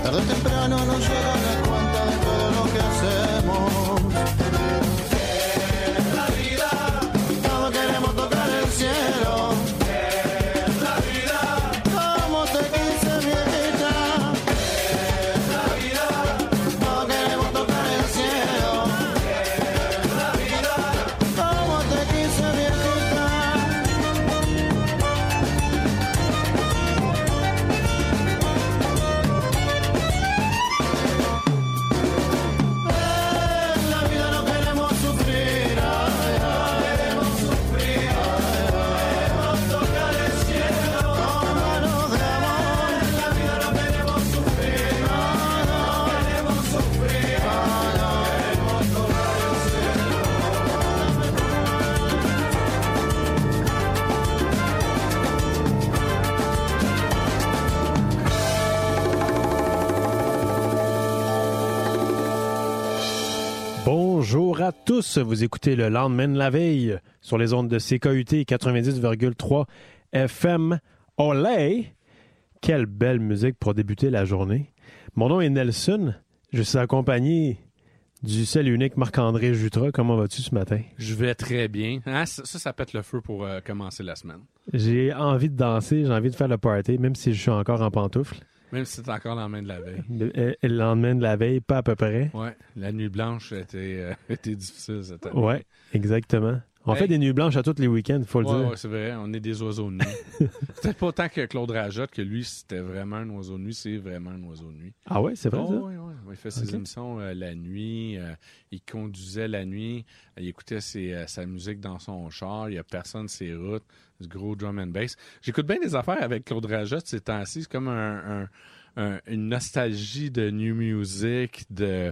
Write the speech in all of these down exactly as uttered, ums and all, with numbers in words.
Tarde o temprano nos llegan las cuentas de todo lo que hacemos. Es la vida. Todos queremos tocar el cielo. Es la vida. Como te quise, viejita. Es la vida. Todos queremos tocar el cielo. Es la vida. Como te quise, viejita. Bonjour à tous, vous écoutez le lendemain de la veille sur les ondes de C K U T quatre-vingt-dix virgule trois F M. Olé! Quelle belle musique pour débuter la journée. Mon nom est Nelson, je suis accompagné du seul et unique Marc-André Jutras. Comment vas-tu ce matin? Je vais très bien. Hein? Ça, ça pète le feu pour euh, commencer la semaine. J'ai envie de danser, j'ai envie de faire le party, même si je suis encore en pantoufles. Même si c'est encore le lendemain de la veille. Le, le lendemain de la veille, pas à peu près. Ouais, la nuit blanche était, euh, était difficile cette année. Ouais, exactement. On hey. fait des nuits blanches à tous les week-ends, il faut le ouais, dire. Ouais, c'est vrai, on est des oiseaux de nuit. C'était pas autant que Claude Rajotte, que lui, c'était vraiment un oiseau de nuit, c'est vraiment un oiseau de nuit. Ah ouais, c'est vrai oh, ça? Oui, oui, il fait ses okay. émissions euh, la nuit, euh, il conduisait la nuit, il écoutait ses, euh, sa musique dans son char, il n'y a personne sur ses routes, du gros drum and bass. J'écoute bien des affaires avec Claude Rajotte ces temps-ci, c'est comme un... un Un, une nostalgie de new music, de,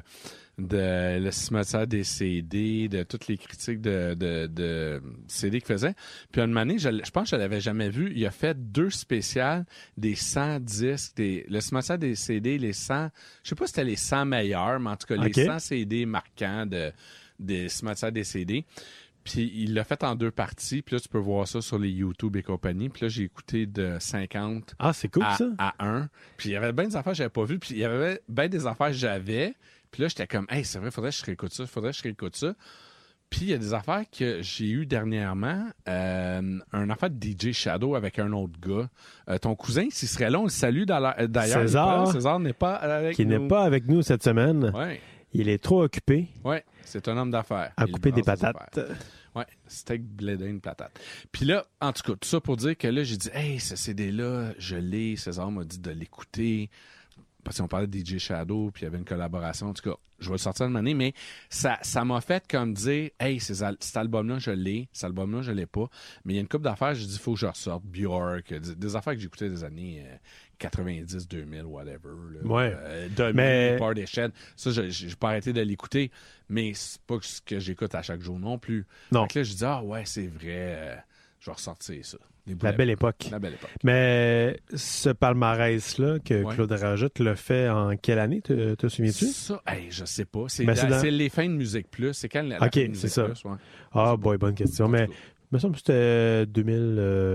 de le cimetière des C D, de toutes les critiques de, de, de C D qu'il faisait. Puis une année, je, je pense que je l'avais jamais vu. Il a fait deux spéciales des cent disques, des, le cimetière des C D, les cent, je sais pas si c'était les cent meilleurs, mais en tout cas okay. les cent C D marquants de, des cimetières des C D. Puis il l'a fait en deux parties. Puis là, tu peux voir ça sur les YouTube et compagnie. Puis là, j'ai écouté de cinquante ah, c'est cool, à, ça. à un. Puis il y avait bien des affaires que j'avais pas vues. Puis il y avait bien des affaires que j'avais. Puis là, j'étais comme, hey, c'est vrai, faudrait que je réécoute ça. Faudrait que je réécoute ça. Puis il y a des affaires que j'ai eues dernièrement. Euh, un affaire de D J Shadow avec un autre gars. Euh, ton cousin, s'il serait là, on le salue d'ailleurs. César. Pas, César n'est pas avec qui nous. Qui n'est pas avec nous cette semaine. Ouais. Il est trop occupé. Oui, c'est un homme d'affaires. À couper des patates. Oui, steak, blé d'une patate. Puis là, en tout cas, tout ça pour dire que là, j'ai dit, hey, ce C D-là, je l'ai. César m'a dit de l'écouter. Parce qu'on parlait de D J Shadow, puis il y avait une collaboration. En tout cas, je vais le sortir de l'année, mais ça, ça m'a fait comme dire, hey, ces al- cet album-là, je l'ai. Cet album-là, je l'ai pas. Mais il y a une couple d'affaires, j'ai dit, il faut que je ressorte. Björk, des, des affaires que j'écoutais des années euh, quatre-vingt-dix, deux mille, whatever. Là. Ouais. Euh, Dummy, mais... Party Shed. Ça, je n'ai pas arrêté de l'écouter, mais c'est pas ce que j'écoute à chaque jour non plus. Non. Donc là, je dis, ah ouais, c'est vrai, euh, je vais ressortir ça. La belle époque. La belle époque. Mais ce palmarès-là que ouais. Claude Rajotte l'a fait en quelle année, te, te souviens-tu? Ça, hey, je sais pas. C'est, ben, la, c'est, dans... c'est les fins de Musique Plus. C'est quand la, la OK, fin de c'est Musique ça. Plus? Ouais. Ah, boy, bonne question. Mais il me semble que c'était deux mille...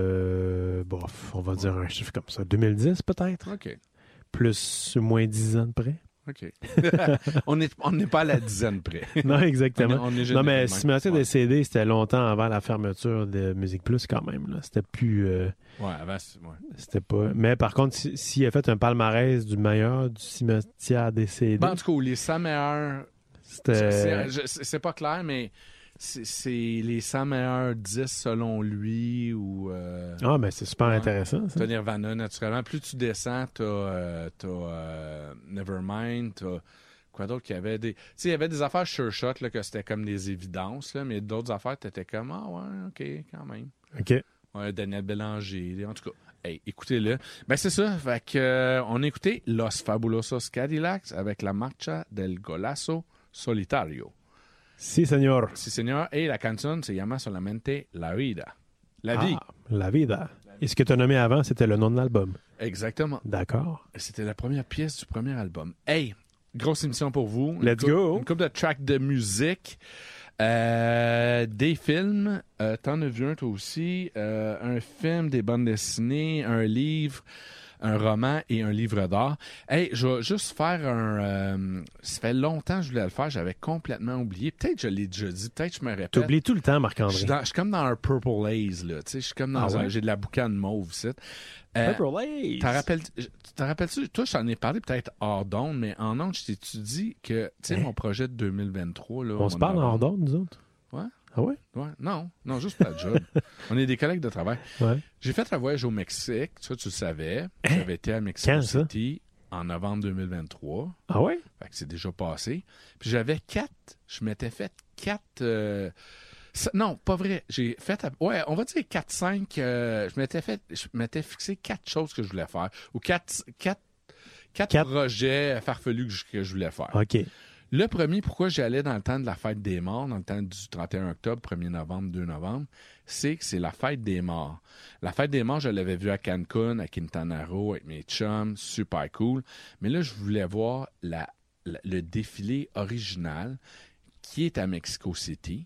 Euh, bof, on va dire un chiffre comme ça. deux mille dix, peut-être? OK. Plus ou moins dix ans de près. OK. on n'est on n'est pas à la dizaine près. Non, exactement. On est, on est non, mais Cimetière ouais. des C D, c'était longtemps avant la fermeture de Musique Plus quand même. Là. C'était plus... Euh, ouais, avant, ouais. C'était pas... Mais par contre, s'il si a fait un palmarès du meilleur du Cimetière des C D... Ben, en tout cas, les cent meilleurs... C'était... C'est, c'est, c'est pas clair, mais... C'est, c'est les cent meilleurs dix selon lui ou... Euh, ah, mais c'est super ouais. intéressant, ça. T'as Nirvana, naturellement. Plus tu descends, t'as, euh, t'as euh, Nevermind, t'as... Quoi d'autre qu'il y avait des... Tu sais, il y avait des affaires sure shot, là, que c'était comme des évidences, là, mais d'autres affaires, t'étais comme, ah ouais, OK, quand même. OK. Ouais, Daniel Bélanger, en tout cas. Hey, écoutez-le. Ben, c'est ça. Fait que, euh, on a écouté Los Fabulosos Cadillacs avec la Marcha del Golazo Solitario. Si, señor. Si, señor. Et la canción se llama solamente La Vida. La vie. Ah, La Vida. Et ce que tu as nommé avant, c'était le nom de l'album. Exactement. D'accord. C'était la première pièce du premier album. Hey, grosse émission pour vous. Let's une couple, go. Une couple de tracks de musique. Euh, des films. Euh, t'en as vu un, toi aussi. Euh, un film, des bandes dessinées, un livre. un roman et un livre d'art. Hey, je vais juste faire un... Euh, ça fait longtemps que je voulais le faire, j'avais complètement oublié. Peut-être que je l'ai déjà dit, peut-être que je me répète. T'oublies tout le temps, Je Marc-André. suis, dans- je suis comme dans un Purple Haze, là. Tu sais, je suis comme dans Ah un... ouais? J'ai de la boucane mauve, ici. Euh, Purple Haze. T'en rappelles, t'en rappelles-tu? Toi, je t'en ai parlé peut-être hors d'onde, mais en onde, je t'ai-tu dit que, tu sais, Hein? mon projet de deux mille vingt-trois, là... au On se mois de parle en novembre- hors d'onde, nous autres? Ouais. Ah ouais? Ouais. Non, non, juste pour la job. On est des collègues de travail. Ouais. J'ai fait un voyage au Mexique, ça, tu le savais. J'avais été à Mexico Quand, ça? City en novembre deux mille vingt-trois. Ah ouais? Fait que c'est déjà passé. Puis j'avais quatre, je m'étais fait quatre... euh, ça- non, pas vrai. J'ai fait, à- ouais, on va dire quatre, cinq. euh, je m'étais fait, je m'étais fixé quatre choses que je voulais faire. Ou quatre, quatre, quatre, Quatre. projets farfelus que je, que je voulais faire. OK. Le premier, pourquoi j'y allais dans le temps de la fête des morts, dans le temps du trente et un octobre, premier novembre, deux novembre, c'est que c'est la fête des morts. La fête des morts, je l'avais vue à Cancun, à Quintana Roo, avec mes chums, super cool. Mais là, je voulais voir la, la- le défilé original qui est à Mexico City.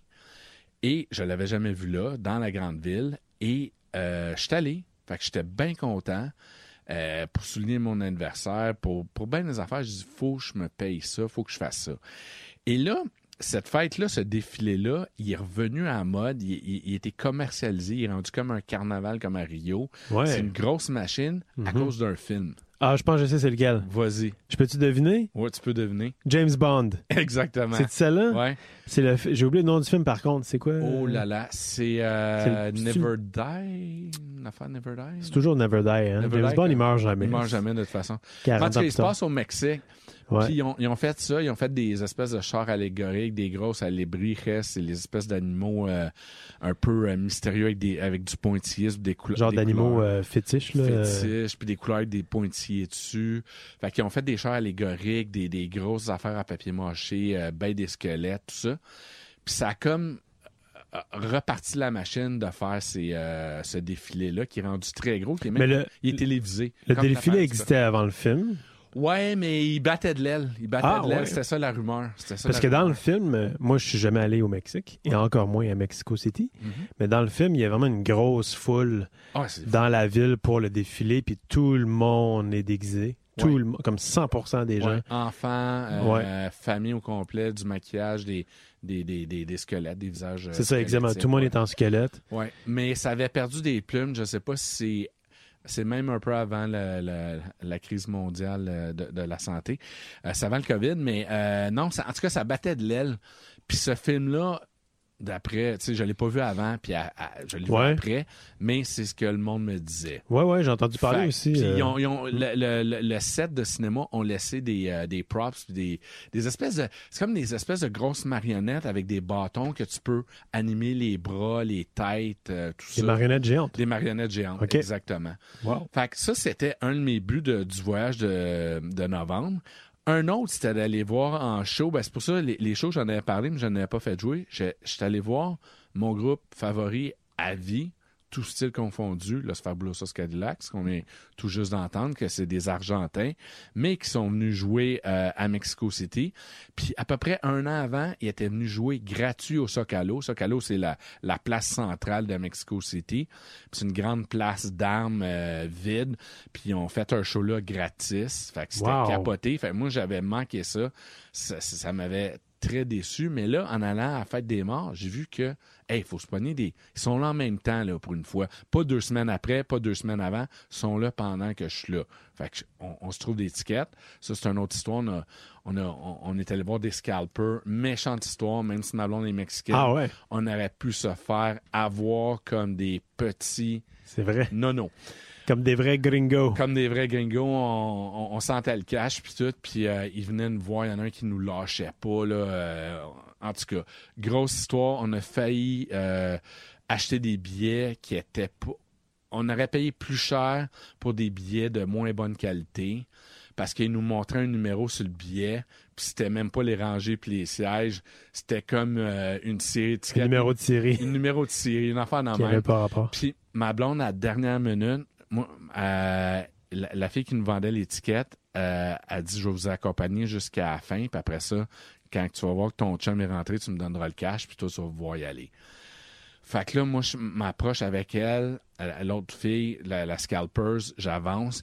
Et je l'avais jamais vu là, dans la grande ville. Et euh, je suis allé. Fait que j'étais bien content. Euh, pour souligner mon anniversaire, pour, pour bien des affaires, je dis, faut que je me paye ça, faut que je fasse ça. Et là, cette fête-là, ce défilé-là, il est revenu à la mode, il, il, il était commercialisé, il est rendu comme un carnaval comme à Rio. Ouais. C'est une grosse machine à Mhm. cause d'un film. Ah, je pense que je sais c'est lequel. Vas-y. Je peux-tu deviner? Ouais, tu peux deviner. James Bond. Exactement. C'est celle-là? Ouais. C'est le... fi- J'ai oublié le nom du film, par contre. C'est quoi? Oh là là, c'est euh, C'est le- Never Die. L'affaire Never Die. C'est toujours Never Die, hein? Never James Die, Bond, quand- il meurt jamais. Il meurt jamais de toute façon. quarante En tout cas, ans il plus se tard. passe au Mexique. Ouais. Puis ils ont, ils ont fait ça, ils ont fait des espèces de chars allégoriques, des grosses allébrijes, c'est les espèces d'animaux euh, un peu euh, mystérieux avec, des, avec du pointillisme, des couleurs. Genre des d'animaux couleurs euh, fétiches, là. euh, fétiches, puis des couleurs avec des pointillés dessus. Fait qu'ils ont fait des chars allégoriques, des, des grosses affaires à papier mâché, euh, ben des squelettes, tout ça. Puis ça a comme euh, reparti la machine de faire ces, euh, ce défilé-là qui est rendu très gros, qui est même, Mais le, il est télévisé. le Comme défilé l'affaire, existait avant le film. Ouais, mais il battait de l'aile. Il battait Ah, de l'aile. ouais. C'était ça la rumeur. C'était ça, Parce la que dans rumeur. le film, euh, moi, je suis jamais allé au Mexique, et encore moins à Mexico City. Mhm. Mais dans le film, il y a vraiment une grosse foule Ah, c'est dans la ville pour le défilé, puis tout le monde est déguisé. Tout Ouais. le monde, comme cent pour cent des gens. Ouais. Enfants, euh, Ouais. famille au complet, du maquillage, des, des, des, des, des squelettes, des visages. euh, C'est ça, exactement. squelettiques, Tout le monde ouais. est en squelette. Ouais. Mais ça avait perdu des plumes. Je sais pas si c'est. C'est même un peu avant la, la, la crise mondiale euh, de, de la santé. Euh, c'est avant le COVID, mais euh, non, ça, en tout cas, ça battait de l'aile. Puis ce film-là, d'après, tu sais, je l'ai pas vu avant, puis à- à- je l'ai Ouais. vu après, mais c'est ce que le monde me disait. Ouais, ouais, j'ai entendu parler Fait- aussi. puis euh, ils ont- ils ont- le, le- le- le set de cinéma ont laissé des, euh, des props, puis des, des espèces de. C'est comme des espèces de grosses marionnettes avec des bâtons que tu peux animer les bras, les têtes, euh, tout Des ça. marionnettes géantes. Des marionnettes géantes, OK. exactement. Wow. Fait que ça, c'était un de mes buts de- du voyage de, de novembre. Un autre, c'était d'aller voir en show. Ben, c'est pour ça, les, les shows, j'en avais parlé, mais je n'en avais pas fait jouer. Je suis allé voir mon groupe favori à vie, tout style confondu, Los Fabulosos Cadillacs, qu'on est tout juste d'entendre, que c'est des Argentins, mais qui sont venus jouer euh, à Mexico City. Puis à peu près un an avant, ils étaient venus jouer gratuit au Zocalo. Zocalo, c'est la, la place centrale de Mexico City. Puis c'est une grande place d'armes euh, vide. Puis ils ont fait un show là gratis. Fait que c'était Wow. capoté. Fait que moi, j'avais manqué ça. Ça, ça, ça m'avait très déçu. Mais là, en allant à la Fête des Morts, j'ai vu que, hey, il faut se pogner des. Ils sont là en même temps, là, pour une fois. Pas deux semaines après, pas deux semaines avant. Ils sont là pendant que je suis là. Fait que on, on se trouve des tickets. Ça, c'est une autre histoire. On, a, on, a, on, on est allé voir des scalpers. Méchante histoire, même si ma blonde est mexicaine. Ah ouais, On aurait pu se faire avoir comme des petits c'est vrai. nonos. Comme des vrais gringos. Comme des vrais gringos, on, on, on sentait le cash puis tout, puis euh, ils venaient nous voir, il y en a un qui nous lâchait pas, là. euh, en tout cas, grosse histoire, on a failli euh, acheter des billets qui étaient pas... On aurait payé plus cher pour des billets de moins bonne qualité parce qu'ils nous montraient un numéro sur le billet, puis c'était même pas les rangées puis les sièges, c'était comme euh, une série de C'est tickets. le numéro de série Un numéro de série, une affaire dans qui la n'avait même. pas rapport. Puis ma blonde, à la dernière minute, moi, euh, la, la fille qui nous vendait l'étiquette, euh, a dit, je vais vous accompagner jusqu'à la fin, puis après ça, quand tu vas voir que ton chum est rentré, tu me donneras le cash, puis toi, tu vas pouvoir y aller. Fait que là, moi, je m'approche avec elle, euh, l'autre fille, la, la scalpers, j'avance,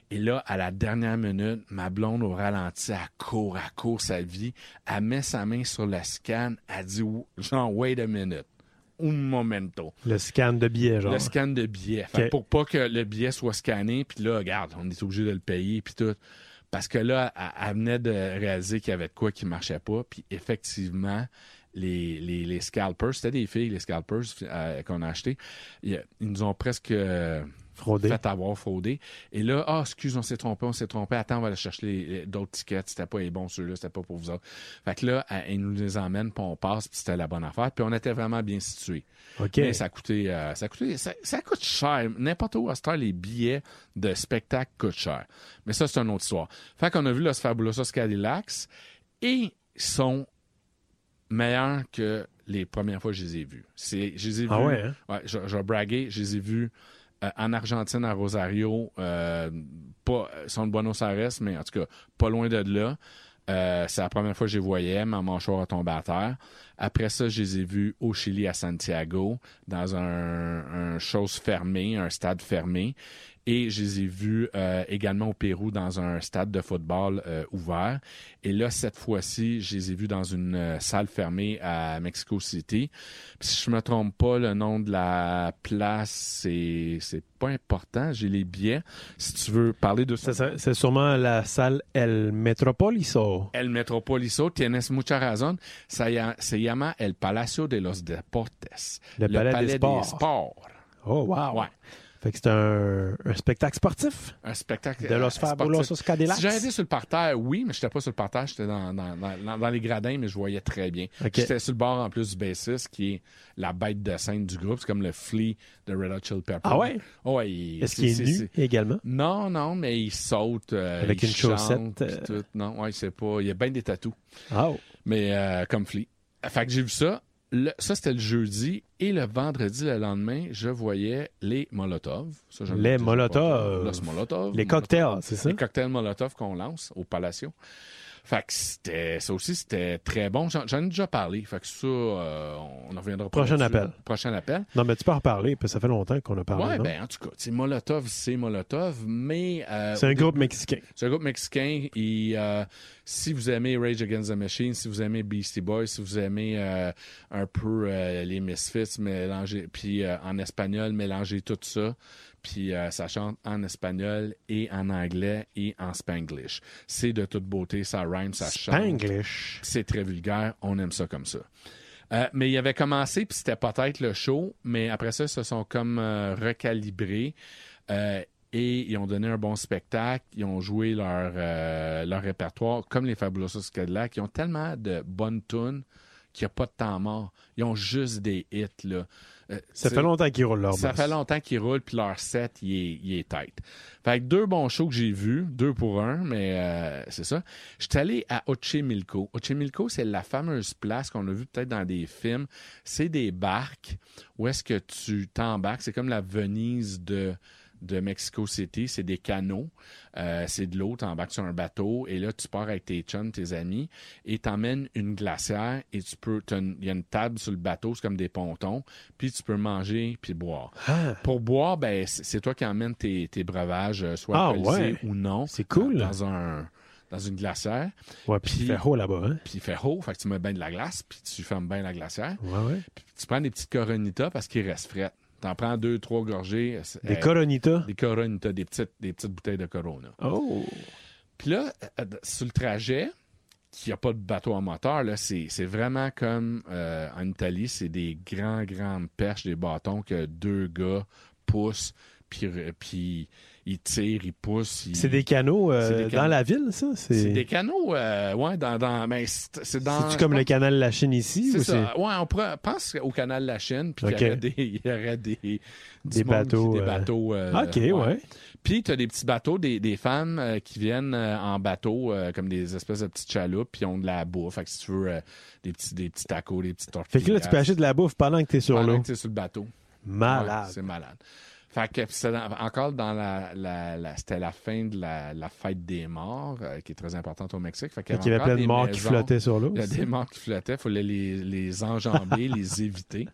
Et là, à la dernière minute, ma blonde au ralenti, elle court, elle court sa vie. Elle met sa main sur le scan. Elle dit, genre, wait a minute. Un momento. Le scan de billets, genre. Le scan de billets. Fait Okay. que pour pas que le billet soit scanné, puis là, regarde, on est obligé de le payer, puis tout. Parce que là, elle, elle venait de réaliser qu'il y avait de quoi qui marchait pas, puis effectivement, les, les, les scalpers, c'était des filles, les scalpers euh, qu'on a achetés, ils, ils nous ont presque... Euh, Fraudé. fait avoir fraudé. Et là, ah, oh, excuse, on s'est trompé, on s'est trompé. Attends, on va aller chercher les, les, d'autres tickets. C'était pas les bons, ceux-là, c'était pas pour vous autres. Fait que là, ils nous les emmènent, puis on passe, puis c'était la bonne affaire. Puis on était vraiment bien situés. OK. Mais ça coûtait, euh, ça coûtait, ça, ça coûte cher. N'importe où à cette heure, les billets de spectacle coûtent cher. Mais ça, c'est une autre histoire. Fait qu'on a vu Los Fabulosos Cadillacs et ils sont meilleurs que les premières fois que je les ai vus. C'est, je les ai vus. Ah ouais, hein? Ouais, je, je vais braguer, je les ai vus Euh, en Argentine, à Rosario, euh, pas, ils sont de Buenos Aires, mais en tout cas, pas loin de là. Euh, c'est la première fois que je les voyais, ma mâchoire a tombé à terre. Après ça, je les ai vus au Chili, à Santiago, dans un, un chose fermé, un stade fermé. Et je les ai vus euh, également au Pérou dans un stade de football euh, ouvert. Et là, cette fois-ci, je les ai vus dans une euh, salle fermée à Mexico City. Puis, si je me trompe pas, le nom de la place, c'est c'est pas important. J'ai les billets. Si tu veux parler de ça. C'est, c'est sûrement la salle El Metropoliso. El Metropoliso, tienes mucha razón. Ça y a, se llama El Palacio de los Deportes. Le, Le Palais, Palais des des Sports. Sports. Oh, wow. Ouais. Fait que c'est un, un spectacle sportif Un spectacle de euh, Los sportif. Fabulosos Cadillacs. Si j'avais été sur le parterre, oui, mais j'étais pas sur le parterre, j'étais dans, dans, dans, dans les gradins, mais je voyais très bien. Okay. J'étais sur le bord en plus du bassiste, qui est la bête de scène du groupe. C'est comme le Flea de Red Hot Chili Peppers. Ah ouais? Oh, ouais il, Est-ce qu'il est c'est, nu c'est, également? Non, non, mais il saute. Euh, Avec il une chante, chaussette, puis euh... tout. Non, ouais, c'est pas. Il y a bien des tatous. Ah oh. Mais euh, comme Flea. Fait que j'ai vu ça. Le, ça, c'était le jeudi. Et le vendredi, le lendemain, je voyais les Molotov. Ça, j'en ai Les déjà Molotov. parlé. Los Molotov. Les cocktails, c'est ça? Les cocktails Molotov qu'on lance au Palacio. Fait que c'était, ça aussi, c'était très bon. J'en, j'en ai déjà parlé. Fait que ça, euh, on en reviendra pas Prochain là-dessus. appel. Prochain appel. Non, mais tu peux en reparler, parce que ça fait longtemps qu'on a parlé. Ouais, non? ben, en tout cas, c'est Molotov, c'est Molotov, mais... Euh, c'est un groupe mexicain. C'est un groupe mexicain. Et, euh, si vous aimez Rage Against the Machine, si vous aimez Beastie Boys, si vous aimez euh, un peu euh, les Misfits, mélanger, puis euh, en espagnol, mélanger tout ça, puis euh, ça chante en espagnol et en anglais et en spanglish. C'est de toute beauté, ça rhyme, ça chante. Spanglish. C'est très vulgaire, on aime ça comme ça. Euh, mais il avait commencé, puis c'était peut-être le show, mais après ça, ils se sont comme euh, recalibrés. Euh, Et ils ont donné un bon spectacle. Ils ont joué leur, euh, leur répertoire, comme les Fabulosos Cadillacs. Ils ont tellement de bonnes tunes qu'il n'y a pas de temps mort. Ils ont juste des hits, là. Euh, ça fait longtemps qu'ils roulent leur Ça boss. fait longtemps qu'ils roulent, puis leur set, il est, il est tight. Fait que deux bons shows que j'ai vus, deux pour un, mais euh, c'est ça. Je suis allé à Ochimilco. Ochimilco, c'est la fameuse place qu'on a vue peut-être dans des films. C'est des barques où est-ce que tu t'embarques. C'est comme la Venise de... de Mexico City, c'est des canaux, euh, c'est de l'eau, tu embarques sur un bateau et là tu pars avec tes chums, tes amis et t'emmènes une glacière et tu peux, il y a une table sur le bateau, c'est comme des pontons, puis tu peux manger puis boire. Ah. Pour boire, ben c'est, c'est toi qui emmènes tes, tes breuvages, soit Ah, alcoolisés ouais. ou non. C'est cool. Dans, dans un dans une glacière. Ouais, puis il fait haut là-bas, hein? Puis il fait haut, fait que tu mets bien de la glace, puis tu fermes bien la glacière. Ouais, ouais. Puis tu prends des petites Coronitas parce qu'ils restent frettes. T'en prends deux, trois gorgées. Des euh, Coronitas? Des Coronitas, des petites, des petites bouteilles de Corona. Oh! Puis là, euh, sur le trajet, qu'il n'y a pas de bateau à moteur, là, c'est, c'est vraiment comme euh, en Italie, c'est des grands, grandes perches, des bâtons que deux gars poussent, puis, puis ils tirent, ils poussent. Ils... C'est des canaux euh, C'est des dans canaux. la ville, ça? C'est, C'est des canaux, euh, ouais, dans, dans, ben, c'est, c'est dans... C'est-tu comme le canal de la Chine ici? C'est ou ça. Ouais, on pourrait, pense au canal de la Chine, puis Ok. qu'il y aurait des, il y aurait des, Des du monde bateaux, qui- des euh, bateaux. euh, OK, ouais. Puis tu as des petits bateaux, des, des femmes euh, qui viennent euh, en bateau, euh, comme des espèces de petites chaloupes, puis ont de la bouffe. Fait que si tu veux euh, des petits, des petits tacos, des petites tortillas. Fait que là, tu peux acheter de la bouffe pendant que t'es sur pendant l'eau. que t'es sur le bateau. Malade. Ouais, c'est malade. Fait que c'était dans- encore dans la, la, la c'était la fin de la, la fête des morts, euh, qui est très importante au Mexique. Fait qu'il y Fait qu'il y avait encore plein de des morts qui maisons. flottaient sur l'eau. Il y a des morts qui flottaient, il fallait les, les enjamber, les éviter.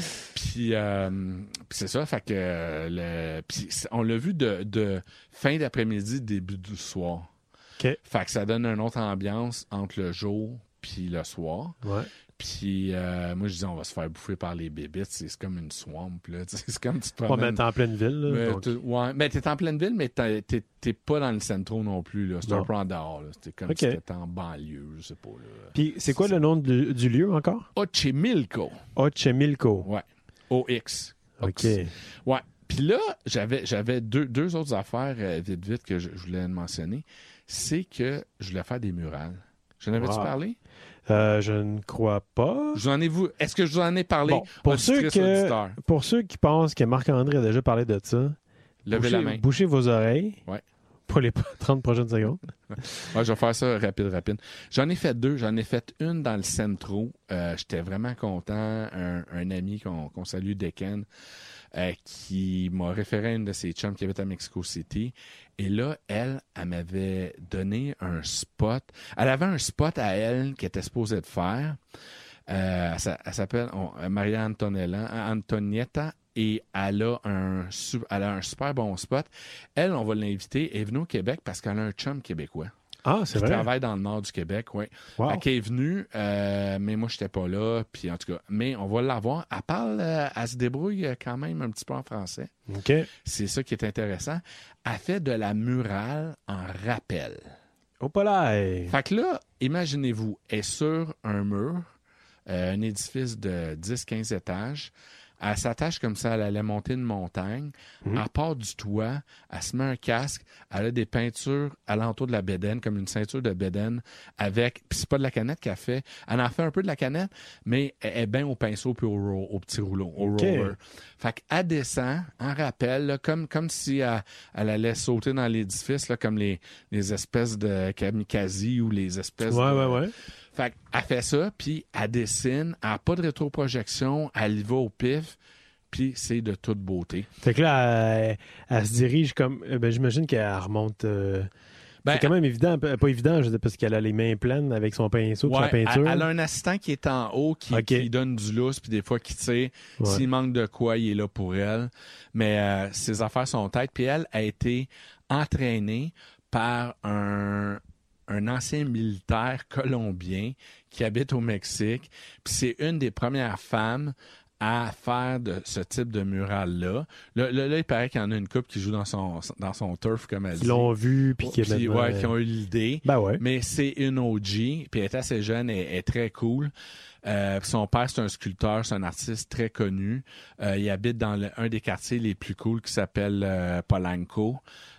Puis, euh, puis c'est ça, fait que euh, le, puis c'est- on l'a vu de, de fin d'après-midi, début du soir. OK. Fait que ça donne une autre ambiance entre le jour puis le soir. Ouais. Puis euh, moi, je disais, on va se faire bouffer par les bébites. C'est c'est comme une swamp, là. Tu sais, c'est comme tu te Pas promènes. mettre en pleine ville. Là, Mais donc. tu- ouais, mais t'es en pleine ville, mais t'es, t'es, t'es pas dans le centro non plus, là. C'est Non. un peu en dehors, là. C'était comme OK. si t'étais en banlieue, je sais pas, là. Puis c'est quoi le nom du, du lieu encore? Ochimilco. Ochemilco. Ouais. O X. OK. Ouais. Puis là, j'avais, j'avais deux, deux autres affaires, euh, vite, vite, que je, je voulais mentionner. C'est que je voulais faire des murales. J'en avais-tu Wow. parlé? Euh, je ne crois pas. Je vous en ai vous. Est-ce que je vous en ai parlé? Bon, pour, ceux auditrice, que, auditeur? pour ceux qui pensent que Marc-André a déjà parlé de ça, Levez bouchez, la main. bouchez vos oreilles Ouais. pour les trente prochaines secondes. Ouais, je vais faire ça rapide, rapide. J'en ai fait deux. J'en ai fait une dans le centro. Euh, j'étais vraiment content. Un, un ami qu'on, qu'on salue, Decken, euh, qui m'a référé à une de ses chums qui habite à Mexico City. Et là, elle, elle m'avait donné un spot. Elle avait un spot à elle qui était supposée de faire. Euh, elle, s'a- elle s'appelle on- Maria Antonella, Antonietta. Et elle a, un, su- elle a un super bon spot. Elle, on va l'inviter. Elle est venue au Québec parce qu'elle a un chum québécois. Ah, c'est Qui vrai? travaille dans le nord du Québec, oui. Wow. Fait qu'elle est venue, euh, mais moi, j'étais pas là. Puis en tout cas, mais on va l'avoir. Elle parle, euh, elle se débrouille euh, quand même un petit peu en français. OK. C'est ça qui est intéressant. Elle fait de la murale en rappel. Au polaire. Fait que là, imaginez-vous, elle est sur un mur, euh, un édifice de dix quinze étages. Elle s'attache comme ça, elle allait monter une montagne. Mhm. Elle part du toit, elle se met un casque, elle a des peintures alentour de la bédaine, comme une ceinture de bédaine, avec... Puis c'est pas de la canette qu'elle fait. Elle en fait un peu de la canette, mais elle est bien au pinceau puis au, ro- au petit rouleau, au OK. roller. Fait qu'elle descend, en rappel, là, comme, comme si elle, elle allait sauter dans l'édifice, là, comme les, les espèces de kamikaze ou les espèces Ouais, de... ouais, ouais. Fait qu'elle fait ça, puis elle dessine, elle n'a pas de rétroprojection, elle y va au pif, puis c'est de toute beauté. Fait que là, elle, elle se dirige comme. euh, Ben, j'imagine qu'elle remonte. euh, Ben, c'est quand même évident, pas pas évident, je veux dire, parce qu'elle a les mains pleines avec son pinceau, puis ouais, la peinture. elle, elle a un assistant qui est en haut, qui, OK. qui donne du lousse, puis des fois qui tire. Ouais. S'il manque de quoi, il est là pour elle. Mais euh, ses affaires sont têtes, puis elle a été entraînée par un... un ancien militaire colombien qui habite au Mexique. Puis c'est une des premières femmes à faire de ce type de mural-là. Là, là, là, il paraît qu'il y en a une couple qui joue dans son, dans son turf, comme elle Qui dit. l'ont vu, puis qui, est Puis, maintenant- ouais, qui ont eu l'idée. Ben ouais. Mais c'est une O G, puis elle est assez jeune et est très cool. Euh, puis son père, c'est un sculpteur, c'est un artiste très connu. Euh, il habite dans le- un des quartiers les plus cool qui s'appelle euh, Polanco.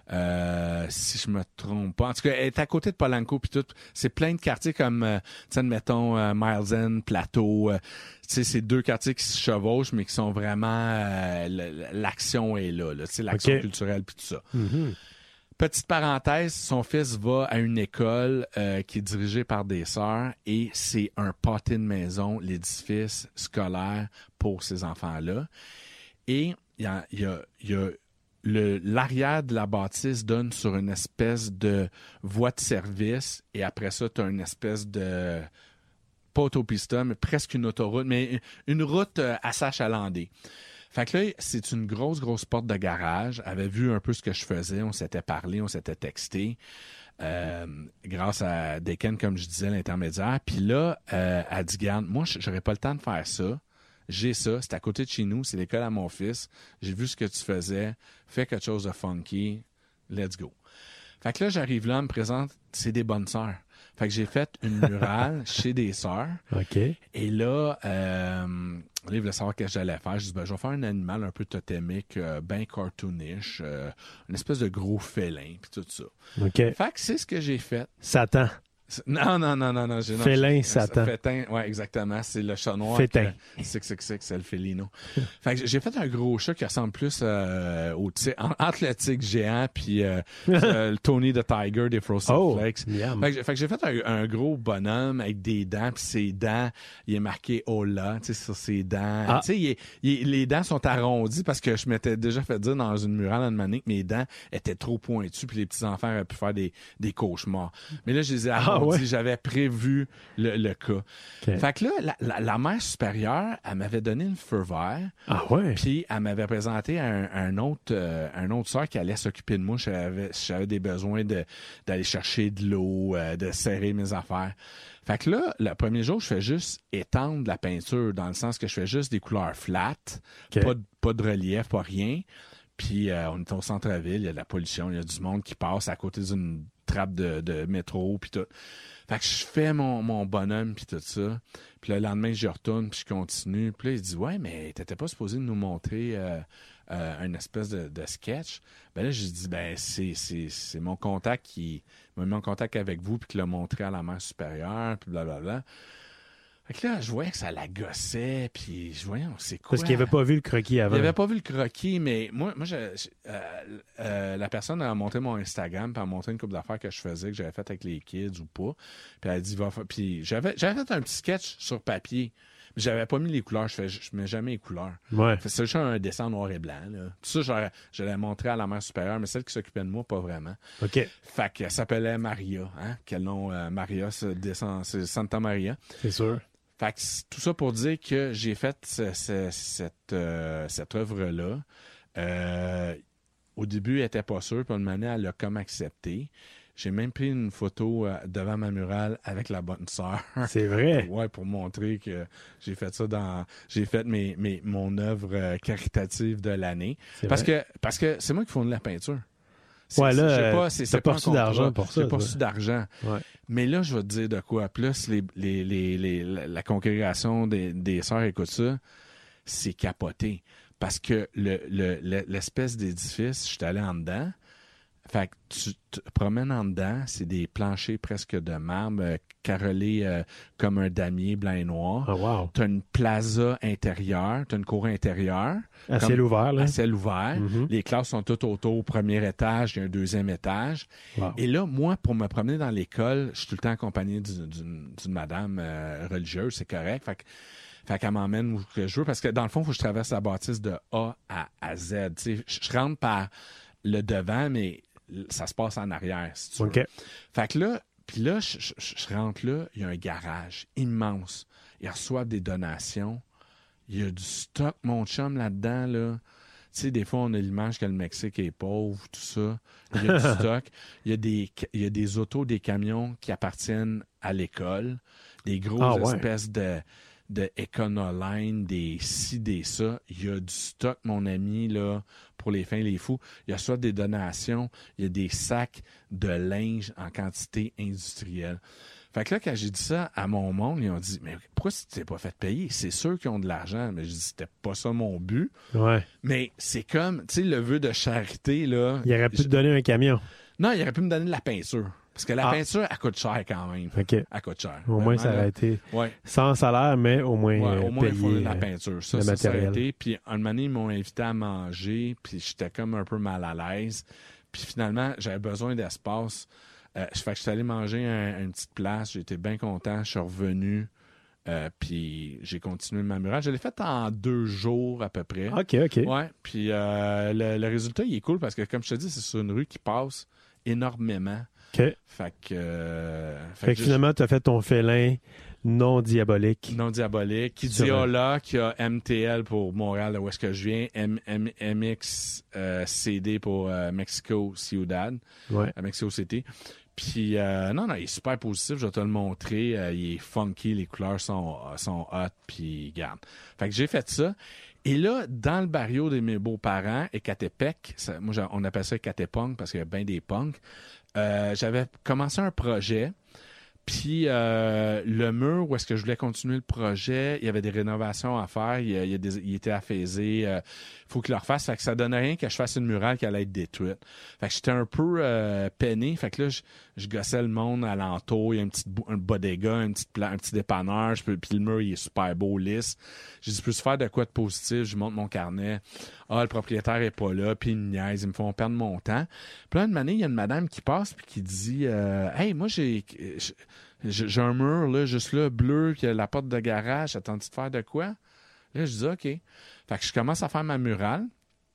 Euh, si je me trompe pas. En tout cas, elle est à côté de Polanco puis tout. C'est plein de quartiers comme, euh, tu sais, admettons, euh, Miles End, Plateau. Euh, tu sais, c'est deux quartiers qui se chevauchent, mais qui sont vraiment... euh, l- l'action est là, là. Tu sais, l'action OK. culturelle puis tout ça. Mhm. Petite parenthèse, son fils va à une école euh, qui est dirigée par des sœurs et c'est un pâté de maison, l'édifice scolaire pour ces enfants-là. Et il y a, il y a, il y a le, l'arrière de la bâtisse donne sur une espèce de voie de service et après ça, tu as une espèce de... pas autopista, mais presque une autoroute, mais une route euh, assez achalandée. Fait que là, c'est une grosse, grosse porte de garage. Elle avait vu un peu ce que je faisais. On s'était parlé, on s'était texté. Euh, grâce à Decken, comme je disais, l'intermédiaire. Puis là, euh, elle dit, garde, moi, j'aurais pas le temps de faire ça. J'ai ça. C'est à côté de chez nous. C'est l'école à mon fils. J'ai vu ce que tu faisais. Fais quelque chose de funky. Let's go. Fait que là, j'arrive là, elle me présente, c'est des bonnes sœurs. Fait que j'ai fait une murale chez des sœurs. OK. Et là, euh, là, il voulait savoir ce que j'allais faire. Je dis, ben, je vais faire un animal un peu totémique, euh, bien cartoonish, euh, une espèce de gros félin, puis tout ça. OK. Fait que c'est ce que j'ai fait. Satan. Non, non, non, non, non. J'ai, non Félin j'ai, Satan. Fétin, ouais, exactement. C'est le chat noir. Fétin. six six six, c'est le félino. Fait que j'ai fait un gros chat qui ressemble plus euh, au t- entre le tigre géant puis euh, euh, le Tony the Tiger des Frosted Oh, Flakes. yum. Fait que, fait que j'ai fait un, un gros bonhomme avec des dents, puis ses dents, il est marqué Hola, tu sais, sur ses dents. Ah. Tu sais, il est- il est- les dents sont arrondies parce que je m'étais déjà fait dire dans une murale en année que mes dents étaient trop pointues, puis les petits-enfants auraient pu faire des, des cauchemars. Mais là, je les ai arrondis, Ah ouais? j'avais prévu le, le cas. OK. Fait que là, la, la, la mère supérieure, elle m'avait donné une feu vert, Ah ouais? puis elle m'avait présenté un, un autre euh, un autre sœur qui allait s'occuper de moi. J'avais, j'avais des besoins de, d'aller chercher de l'eau, euh, de serrer mes affaires. Fait que là, le premier jour, je fais juste étendre la peinture, dans le sens que je fais juste des couleurs flattes, OK. pas, de, pas de relief, pas rien. Puis euh, on est au centre-ville, il y a de la pollution, il y a du monde qui passe à côté d'une trappe de, de métro, puis tout. Fait que je fais mon, mon bonhomme, puis tout ça. Puis le lendemain, je retourne, puis je continue. Puis là, il dit « Ouais, mais t'étais pas supposé nous montrer euh, euh, une espèce de, de sketch? » Ben là, j'ai dit « Ben, c'est, c'est, c'est mon contact qui m'a mis en contact avec vous, puis qui l'a montré à la mère supérieure, puis blablabla. » Fait que là, je voyais que ça la gossait, puis je voyais, c'est quoi? Parce qu'il avait pas vu le croquis avant. Il n'avait pas vu le croquis, mais moi, moi je, je- euh, euh, la personne a montré mon Instagram, puis elle a montré une couple d'affaires que je faisais, que j'avais fait avec les kids ou pas. Puis elle a dit, va faire. Puis j'avais, j'avais fait un petit sketch sur papier. Mais j'avais pas mis les couleurs, je fais, je mets jamais les couleurs. Ouais. Fait, c'est juste un dessin noir et blanc, là. Tout ça, j'aurais- je l'ai montré à la mère supérieure, mais celle qui s'occupait de moi, pas vraiment. OK. Fait qu'elle s'appelait Maria, hein. Quel nom, euh, Maria, c'est, descend- c'est Santa Maria. C'est sûr. Fait que c'est tout ça pour dire que j'ai fait ce- ce- cette, euh, cette œuvre-là. Euh, au début, elle était pas sûre, puis une manière, elle a comme accepté. J'ai même pris une photo euh, devant ma murale avec la bonne sœur. C'est vrai. Ouais, pour montrer que j'ai fait ça dans. J'ai fait mes, mes, mon œuvre euh, caritative de l'année. C'est Parce vrai. que, parce que c'est moi qui fournis la peinture. C'est- Ouais, là, c'est- j'ai euh, pas, c'est, t'as c'est pas un reçu contrat. d'argent pour ça, J'ai pas toi. reçu d'argent. Ouais. Mais là, je vais te dire de quoi. Plus les, les, les, les, la, la congrégation des, des sœurs écoute ça, c'est capoté. Parce que le, le, le- l'espèce d'édifice, je suis allé en dedans. Fait que tu te promènes en dedans, c'est des planchers presque de marbre, euh, carrelés euh, comme un damier blanc et noir. Ah, wow. Tu as une plaza intérieure, tu as une cour intérieure. À comme- ciel ouvert, là. À ciel ouvert. Mhm. Les classes sont toutes autour au premier étage, il y a un deuxième étage. Wow. Et là, moi, pour me promener dans l'école, je suis tout le temps accompagné d'une, d'une, d'une madame euh, religieuse, c'est correct. Fait que, fait qu'elle m'emmène où que je veux, parce que dans le fond, il faut que je traverse la bâtisse de A à, à Z. Tu sais, je je rentre par le devant, mais ça se passe en arrière, si tu veux. OK. Fait que là, puis là, je, je- je rentre là, il y a un garage immense. Ils reçoivent des donations. Il y a du stock, mon chum, là-dedans, là. Tu sais, des fois, on a l'image que le Mexique est pauvre, tout ça. Il y a du stock. Il y a des, il y a des autos, des camions qui appartiennent à l'école. Des grosses Ah ouais. espèces de, de Econoline, des ci, des ça. Il y a du stock, mon ami, là, pour les fins les fous. Il y a soit des donations, il y a des sacs de linge en quantité industrielle. Fait que là, quand j'ai dit ça à mon monde, ils ont dit « Mais pourquoi tu t'es pas fait payer? C'est sûr qu'ils ont de l'argent. » Mais je dis « C'était pas ça mon but. Ouais. » Mais c'est comme, tu sais, le vœu de charité, là... Il aurait pu je- te donner un camion. Non, il aurait pu me donner de la peinture. Parce que la Ah. peinture, elle coûte cher quand même. OK. Elle coûte cher. Au moins, ça Vraiment, aurait là. été Ouais. sans salaire, mais au moins, Ouais, euh, au moins, il faut payé. de la euh, peinture. Ça, le ça, ça a matériel. été. Puis, un moment donné, ils m'ont invité à manger, puis j'étais comme un peu mal à l'aise. Puis, finalement, j'avais besoin d'espace. Euh, fait que je suis allé manger à une petite place. J'étais bien content. Je suis revenu. Euh, puis, j'ai continué ma murale. Je l'ai fait en deux jours à peu près. OK, OK. Ouais. Puis, euh, le, le résultat, il est cool parce que, comme je te dis, c'est sur une rue qui passe énormément. OK. Fait que... euh, Fait que je- finalement, tu as fait ton félin non diabolique. non diabolique, qui Sur dit un- Hola, qui a M T L pour Montréal, là où est-ce que je viens, M- M- MX euh, C D pour euh, Mexico Ciudad, Ouais. à Mexico City. Puis, euh, non, non, il est super positif, je vais te le montrer. Euh, il est funky, les couleurs sont, sont hot, puis garde. Fait que j'ai fait ça. Et là, dans le barrio de mes beaux-parents, Ecatepec, ça, moi, j'a- on appelle ça Ecatepunk parce qu'il y a bien des punks, euh, j'avais commencé un projet. Puis euh, le mur où est-ce que je voulais continuer le projet, il y avait des rénovations à faire, il, y a- il, y a des- il était affaisé, il euh, faut qu'il le refasse. Fait que ça donnait rien que je fasse une murale qui allait être détruite. Fait que j'étais un peu euh, peiné. Fait que là, je, je gossais le monde alentour. Il y a un petit un bodega, un petit, pla- un petit dépanneur. Je peux, puis le mur, il est super beau, lisse. J'ai dit, peux-tu faire de quoi de positif? Je monte mon carnet. Ah, le propriétaire est pas là. Puis ils me niaisent. Ils me font perdre mon temps. Puis là, une année, il y a une madame qui passe puis qui dit, euh, hey, moi, j'ai, j'ai, j'ai un mur, là, juste là, bleu, qui a la porte de garage. Attends-tu de faire de quoi? Là, je dis, OK. Fait que je commence à faire ma murale.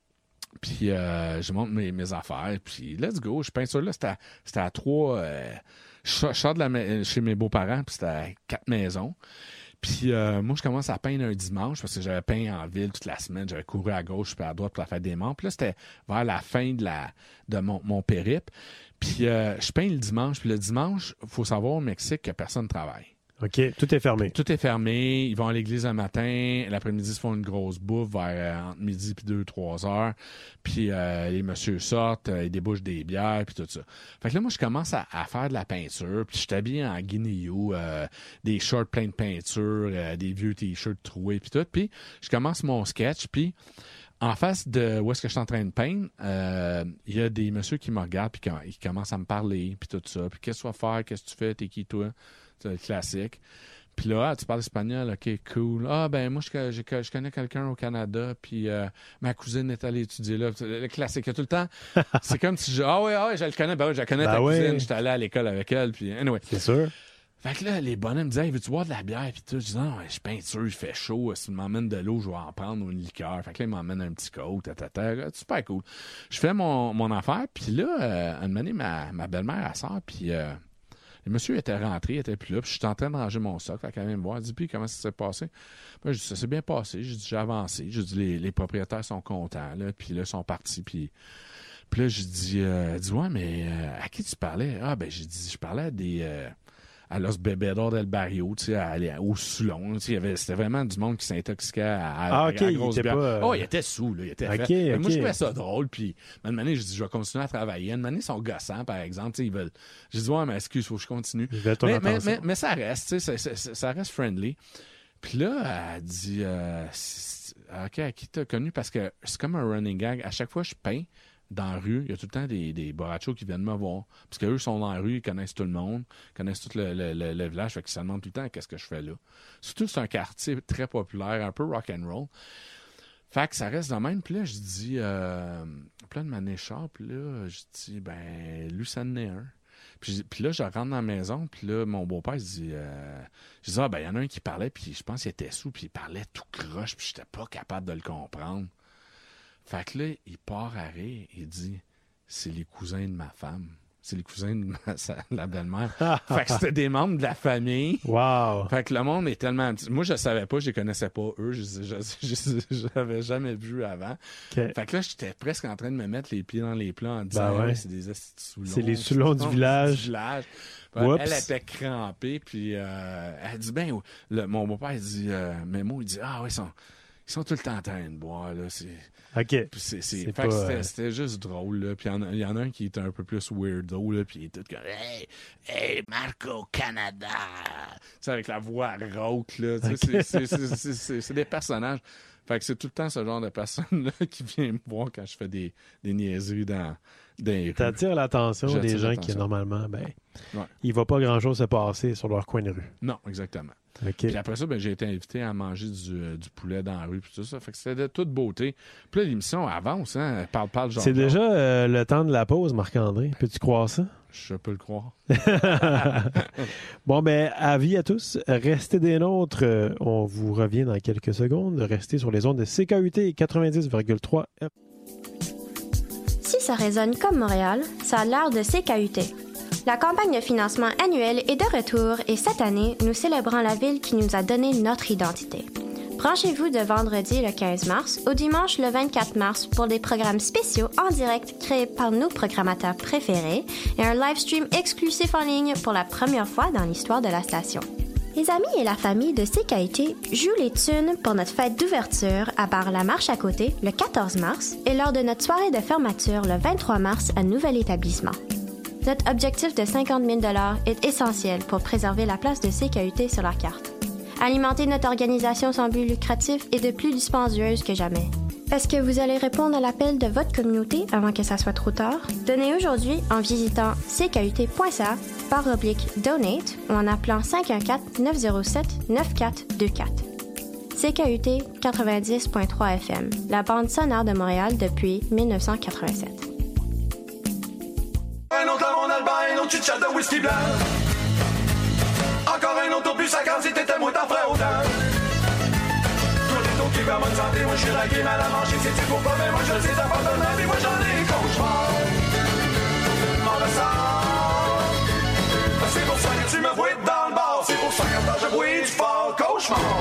Puis euh, je monte mes, mes affaires. Puis let's go. Je peins ça là. C'était à, c'était à trois. Euh, je sors de la, chez mes beaux-parents. Puis c'était à quatre maisons. Puis euh, moi, je commence à peindre un dimanche parce que j'avais peint en ville toute la semaine. J'avais couru à gauche puis à droite pour la fête des membres. Puis là, c'était vers la fin de, la, de mon, mon périple. Puis euh, je peins le dimanche. Puis le dimanche, il faut savoir au Mexique que personne ne travaille. OK, tout est fermé. Tout est fermé. Ils vont à l'église le matin. L'après-midi, ils se font une grosse bouffe vers euh, entre midi et deux, trois heures. Puis euh, les messieurs sortent, euh, ils débouchent des bières, puis tout ça. Fait que là, moi, je commence à, à faire de la peinture. Puis je suis habillé en guinéo, euh, des shorts pleins de peinture, euh, des vieux t-shirts troués, puis tout. Puis je commence mon sketch, puis en face de où est-ce que je suis en train de peindre, euh, il y a des messieurs qui me regardent, puis qui commencent à me parler, puis tout ça. Puis qu'est-ce que tu vas faire? Qu'est-ce que tu fais? T'es qui, toi? C'est le classique. Puis là, ah, tu parles espagnol, OK, cool. Ah, ben moi, je, je, je connais quelqu'un au Canada, puis euh, ma cousine est allée étudier là. Le classique, il y a tout le temps. C'est comme si je... Ah oui, ah oui, je le connais. Ben oui, je la connais, ben ta oui. cousine. J'étais allé à l'école avec elle, puis anyway. C'est sûr. Fait que là, les bonhommes me disaient, hey, veux-tu boire de la bière? Puis tout, je dis, non, je peinture, il fait chaud. Si tu m'emmènes de l'eau, je vais en prendre ou une liqueur. Fait que là, ils m'emmènent un petit coat, tatata. Super cool. Je fais mon, mon affaire, puis là, euh, une année, ma, ma belle-mère, elle sort, puis... Euh, le monsieur était rentré, il était plus là, puis je suis en train de ranger mon sac. Fait qu'elle vient me voir, elle dit, puis comment ça s'est passé? Moi, je dis, ça s'est bien passé. J'ai dit, j'ai avancé. J'ai dit, les, les propriétaires sont contents, là, puis là, ils sont partis, puis... Puis là, j'ai dit, euh, dis, ouais, mais euh, à qui tu parlais? Ah, ben, j'ai dit, je parlais à des... Euh, à Los Bebedos del Barrio, tu sais, à, à, au Soulon. Tu sais, il y avait, c'était vraiment du monde qui s'intoxiquait à, à, ah, OK, à, à grosse il était bière. pas... Oh, il était sous, là, il était OK, fait. OK. Moi, je trouvais ça drôle, puis une année, j'ai dit, je vais continuer à travailler. Une année, ils sont gossants, par exemple, tu sais, ils veulent... J'ai dit, ouais, mais excuse, faut que je continue. Ils veulent ton mais, mais, attention. mais, mais ça reste, tu sais, ça, ça, ça reste friendly. Puis là, elle dit, euh, OK, à qui t'as connu? Parce que c'est comme un running gag. À chaque fois que je peins, dans la rue, il y a tout le temps des, des borrachos qui viennent me voir. Parce qu'eux sont dans la rue, ils connaissent tout le monde, connaissent tout le, le, le, le village, fait qu'ils se demandent tout le temps qu'est-ce que je fais là. Surtout, c'est un quartier très populaire, un peu rock'n'roll. Fait que ça reste de même. Puis là, je dis, euh, plein de manéchard, puis là, je dis, ben, lui, ça en est un. Puis, puis là, je rentre dans la maison, puis là, mon beau-père, il dit, euh, je dis, ah, ben, il y en a un qui parlait, puis je pense qu'il était sous, puis il parlait tout croche, puis j'étais pas capable de le comprendre. Fait que là, il part à rire et dit, c'est les cousins de ma femme. C'est les cousins de ma, sa, la belle-mère. Fait que c'était des membres de la famille. Wow! Fait que le monde est tellement... Moi, je savais pas, je les connaissais pas, eux. Je je l'avais jamais vu avant. Okay. Fait que là, j'étais presque en train de me mettre les pieds dans les plats en disant, ben ouais. ouais, c'est des Soulons. C'est les Soulons du village. Du village. Elle était crampée, puis euh, elle dit, ben, le, mon beau-père, il dit, euh, Mémo, il dit, ah oui, ils sont, ils sont tout le temps en train de boire, là, c'est... OK. C'est, c'est, c'est fait pas, que c'était, euh... c'était juste drôle, là. Puis il y, y en a un qui était un peu plus weirdo, là. Puis il est tout comme, hey, hey, Marco Canada. Tu sais, avec la voix rauque, là. Okay. C'est, c'est, c'est, c'est, c'est, c'est des personnages. Fait que c'est tout le temps ce genre de personne-là qui vient me voir quand je fais des, des niaiseries dans, dans les rues. T'attires l'attention J'attire des gens l'attention. qui, normalement, ben, ouais. il va pas grand-chose se passer sur leur coin de rue. Non, exactement. Okay. Puis après ça, ben, j'ai été invité à manger du, euh, du poulet dans la rue puis tout ça. Fait que c'était de toute beauté. Puis là, l'émission avance, hein? Parle, parle, genre. C'est déjà euh, le temps de la pause, Marc-André. Peux-tu croire ça? Je peux le croire. Bon, ben, avis à tous. Restez des nôtres. Euh, on vous revient dans quelques secondes. Restez sur les ondes de C K U T quatre-vingt-dix virgule trois. Si ça résonne comme Montréal, ça a l'air de C K U T. La campagne de financement annuelle est de retour et cette année, nous célébrons la ville qui nous a donné notre identité. Branchez-vous de vendredi le quinze mars au dimanche le vingt-quatre mars pour des programmes spéciaux en direct créés par nos programmateurs préférés et un live stream exclusif en ligne pour la première fois dans l'histoire de la station. Les amis et la famille de C K U T jouent les tunes pour notre fête d'ouverture à Bar La Marche à côté le quatorze mars et lors de notre soirée de fermeture le vingt-trois mars à Nouvel Établissement. Notre objectif de cinquante mille dollars est essentiel pour préserver la place de C K U T sur la carte. Alimenter notre organisation sans but lucratif est de plus dispendieuse que jamais. Est-ce que vous allez répondre à l'appel de votre communauté avant que ça soit trop tard? Donnez aujourd'hui en visitant c k u t point c a barre oblique donate ou en appelant cinq un quatre neuf zéro sept neuf quatre deux quatre. C K U T quatre-vingt-dix point trois F M, la bande sonore de Montréal depuis dix-neuf cent quatre-vingt-sept. Un autre à mon Albin, un autre chit-chat de whisky blanc. Encore un autre au plus cinquante si t'étais moi t'en ferais autant. Toi t'es ton qui va bonne santé, moi je suis ragué mal à manger. Si tu cours pas, mais moi je le sais, t'as pas de mal, mais moi j'en ai cauchemar. M'en ressens. C'est pour ça que tu me vois dans le bar. C'est pour ça que quand je bois du fort cauchemar.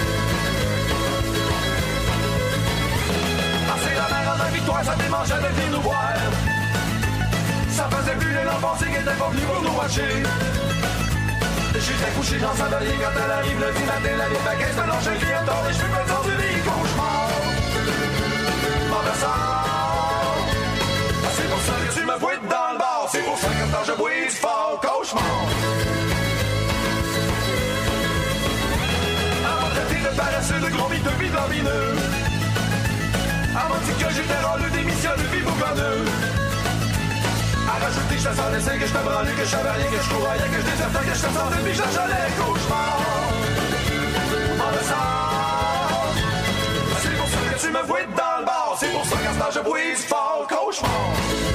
Ah c'est la mère de la victoire, ça démangeait de venir nous voir. Ça faisait plus les l'enfants, c'est qu'elle était pas venue pour nous watcher. J'étais couché dans sa vallée quand elle arrive le dix matin, la vieille baguette me lâche un cri à tort et je peux pas dire du lit cauchemar. M'en ressort. C'est pour ça que tu me vois dans le bar, c'est pour ça que quand je bois du fort cauchemar. Elle m'a traité de paresseux, de gros miteux pis de lambineux. Elle m'a dit que j'étais râleux, démissionneux pis bougonneux. À rajouter que je te sens laissé, que je te branlais, que je savais rien, que je croyais, que je désertais, que je te sentais, puis que j'allais cauchemar. M'en ressort. C'est pour ça que tu me vois dans le bar, c'est pour ça qu'à ce temps je bois du fort cauchemar.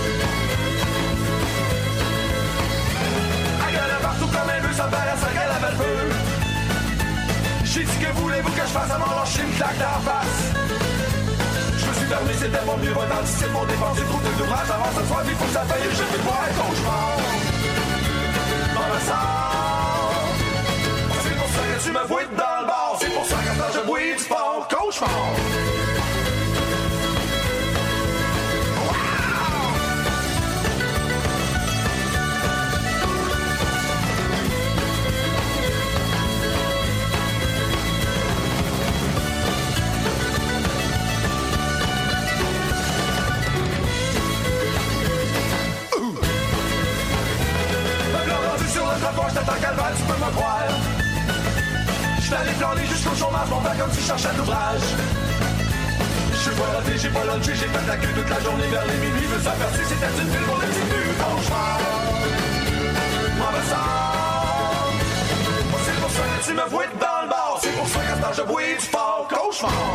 Elle gueulait partout comme un bœuf, ça paraissait qu'elle avait le feu. J'ai dit que voulez-vous que je fasse à m'enlâcher une claque d'en face. Mais c'était pas mieux, dans le système pour dépenser trop de d'ouvrage avant ce soir, il faut que ça paye et je vais boire un cauchemar. M'en ressort. C'est pour ça que tu me vois dans le bar, c'est pour ça que quand je bois du fort cauchemar. Je t'attends calvaire, tu peux me croire. J'suis allé planer jusqu'au chômage, mon père comme si je cherchais l'ouvrage. J'suis pas raté, j'ai pas lunché, j'ai fait la queue toute la journée vers les minuit. Je me suis aperçu, c'était une ville pour les petits nuls. Cauchemar, m'en ressort. C'est pour ça que tu me vois dans le bar, c'est pour ça qu'à ce temps je bois du fort cauchemar.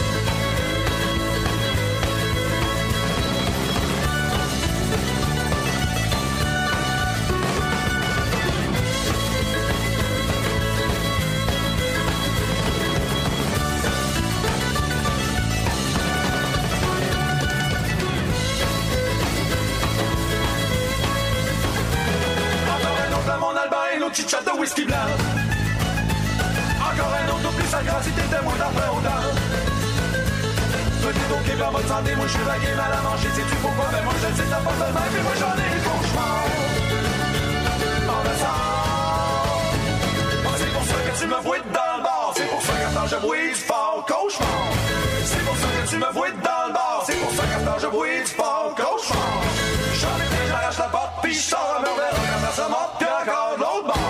Chit-chat de whisky blanc. Encore un autre plus agrand si t'étais moins d'après autant. Petit au Québec en bonne santé, moi je suis vagué mal à manger. Si tu faut pas, mais moi je le sais, t'as pas de mal, mais moi j'en ai le cauchemar. M'en ressort. C'est pour ça que tu me vois dans le bar, c'est pour ça que quand je bois du fort cauchemar. C'est pour ça que tu me vois dans le bar, c'est pour ça que quand je bois du fort cauchemar. J'en ai pris, j'arrache la porte, pis j'sors un murmure quand ça se monte, pis encore de l'autre bord.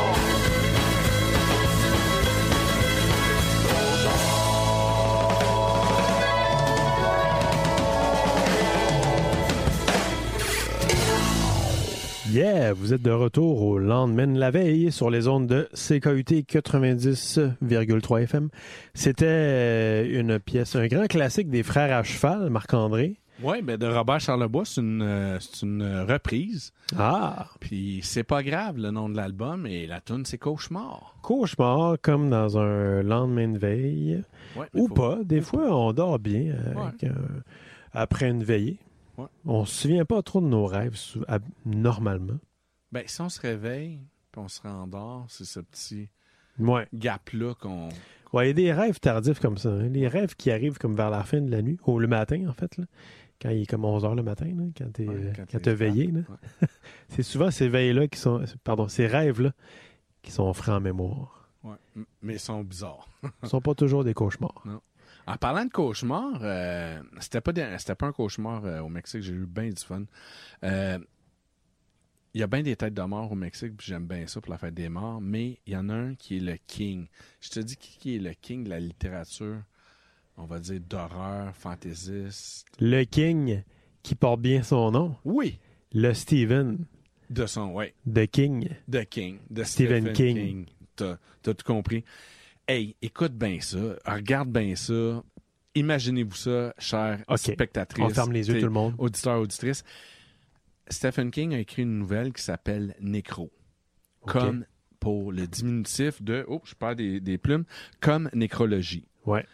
Yeah, vous êtes de retour au lendemain de la veille sur les ondes de C K U T quatre-vingt-dix virgule trois F M. C'était une pièce, un grand classique des Frères à cheval, Marc-André. Oui, ben de Robert Charlebois, c'est une, euh, c'est une reprise. Ah! Puis c'est pas grave le nom de l'album, et la tune c'est Cauchemar. Cauchemar, comme dans un lendemain de veille. Ouais, Ou faut... pas. Des fois, on dort bien avec, ouais. euh, après une veillée. Ouais. On se souvient pas trop de nos rêves, normalement. Ben, si on se réveille, puis on se rendort, c'est ce petit ouais. gap-là qu'on... Ouais, il y a des rêves tardifs comme ça. Hein. Les rêves qui arrivent comme vers la fin de la nuit, ou le matin, en fait, là. Quand il est comme onze heures le matin, là, quand tu ouais, as veillé. Là. Ouais. C'est souvent ces veilles-là qui sont... Pardon, ces rêves-là qui sont frais en mémoire. Ouais, mais ils sont bizarres. Ils sont pas toujours des cauchemars. Non. En parlant de cauchemars, euh, c'était pas des, c'était pas un cauchemar euh, au Mexique, j'ai eu bien du fun. Euh, il y a bien des têtes de mort au Mexique, puis j'aime bien ça pour la fête des morts, mais il y en a un qui est le king. Je te dis qui est le king de la littérature on va dire, d'horreur, fantaisiste. Le King qui porte bien son nom. Oui. Le Stephen. De son, oui. The King. The King. De Stephen Stephen King. King. T'as, t'as tout compris. Hey, écoute bien ça. Regarde bien ça. Imaginez-vous ça, chers Okay. spectatrices. On ferme les yeux, tout le monde. Auditeurs, auditrices. Stephen King a écrit une nouvelle qui s'appelle Nécro. OK. Comme pour le diminutif de... Oh, je perds des, des plumes. Comme nécrologie. Ouais.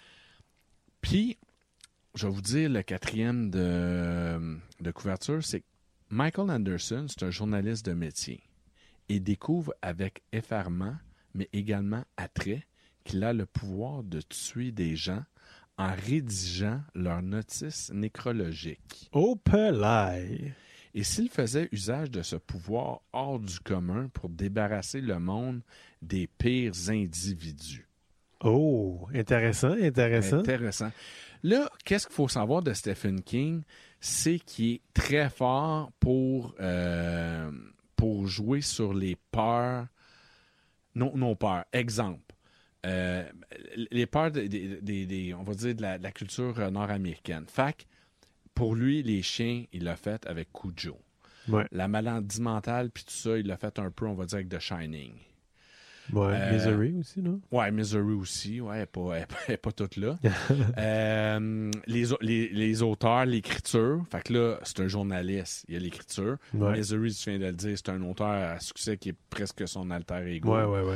Puis, je vais vous dire le quatrième de, de couverture, c'est que Michael Anderson, c'est un journaliste de métier. Et découvre avec effarement, mais également attrait, qu'il a le pouvoir de tuer des gens en rédigeant leurs notices nécrologiques. Au pelay. Et s'il faisait usage de ce pouvoir hors du commun pour débarrasser le monde des pires individus. Oh, intéressant, intéressant. Intéressant. Là, qu'est-ce qu'il faut savoir de Stephen King? C'est qu'il est très fort pour, euh, pour jouer sur les peurs, non, non peurs. Exemple, euh, les peurs des, des, des, des, on va dire de la, de la culture nord-américaine. Fait que, pour lui, les chiens, il l'a fait avec Cujo. Ouais. La maladie mentale, puis tout ça, il l'a fait un peu, on va dire, avec The Shining. Ouais, Euh, Misery aussi, non? Ouais, Misery aussi. Ouais, elle n'est pas, elle, elle est pas toute là. euh, les, les, les auteurs, l'écriture. Fait que là, c'est un journaliste. Il y a l'écriture. Ouais. Misery, tu viens de le dire, c'est un auteur à succès qui est presque son alter ego. Ouais, ouais, ouais.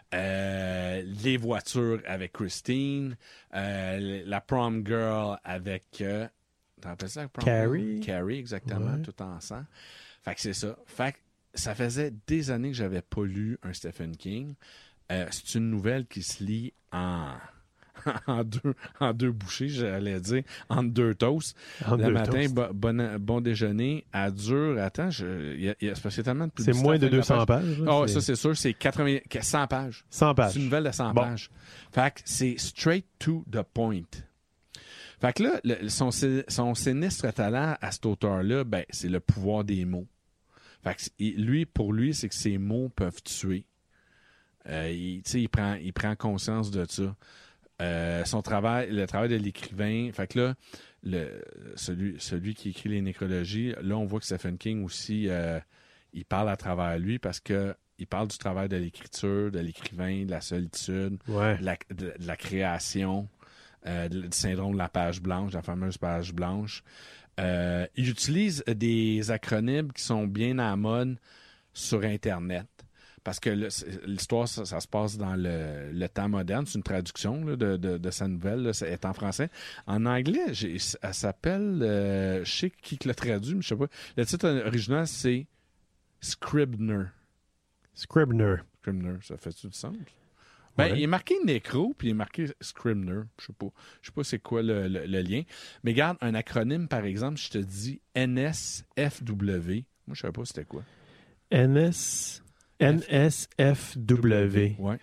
Euh, les voitures avec Christine. Euh, la prom girl avec... Euh, t'en rappelles ça? Prom Carrie. Girl? Carrie, exactement. Ouais. Tout ensemble. Fait que c'est ça. Fait que ça faisait des années que j'avais pas lu un Stephen King. Euh, c'est une nouvelle qui se lit en, en, deux, en deux bouchées, j'allais dire, en deux toasts. En Le deux matin, toasts. bo- bon, bon déjeuner, à dur. Attends, je, y a, y a, c'est parce qu'il y a tellement de C'est publicité moins à de la fin deux cents la page. pages. là, Ah ouais, c'est ça, c'est sûr, c'est quatre-vingts, cent pages. cent pages. C'est une nouvelle de cent Bon. pages. Fait que c'est straight to the point. Fait que là, le- son, son sinistre talent à cet auteur-là, ben, c'est le pouvoir des mots. Fait que il- lui, pour lui, c'est que ces mots peuvent tuer. Euh, il, tu sais, il prend, il prend conscience de ça. Euh, son travail, le travail de l'écrivain. Fait que là, le, celui, celui qui écrit les nécrologies, là, on voit que Stephen King aussi, euh, il parle à travers lui parce que il parle du travail de l'écriture, de l'écrivain, de la solitude, Ouais. de la, de, de la création, euh, du syndrome de la page blanche, la fameuse page blanche. Euh, il utilise des acronymes qui sont bien à la mode sur Internet. Parce que le- l'histoire, ça, ça se passe dans le, le temps moderne. C'est une traduction là, de, de, de sa nouvelle. Là, c'est est en français. En anglais, j'ai, elle s'appelle... Euh, je sais qui l'a traduit, mais je sais pas. Le titre original, c'est Scribner. Scribner. Scribner, ça fait-tu du sens? Ben, Ouais. il est marqué Nécro, puis il est marqué Scribner. Je sais pas. Je sais pas c'est quoi le, le- le lien. Mais regarde, un acronyme, par exemple, je te dis N S F W. Moi, je savais pas c'était quoi. N S... N S F W. Ouais.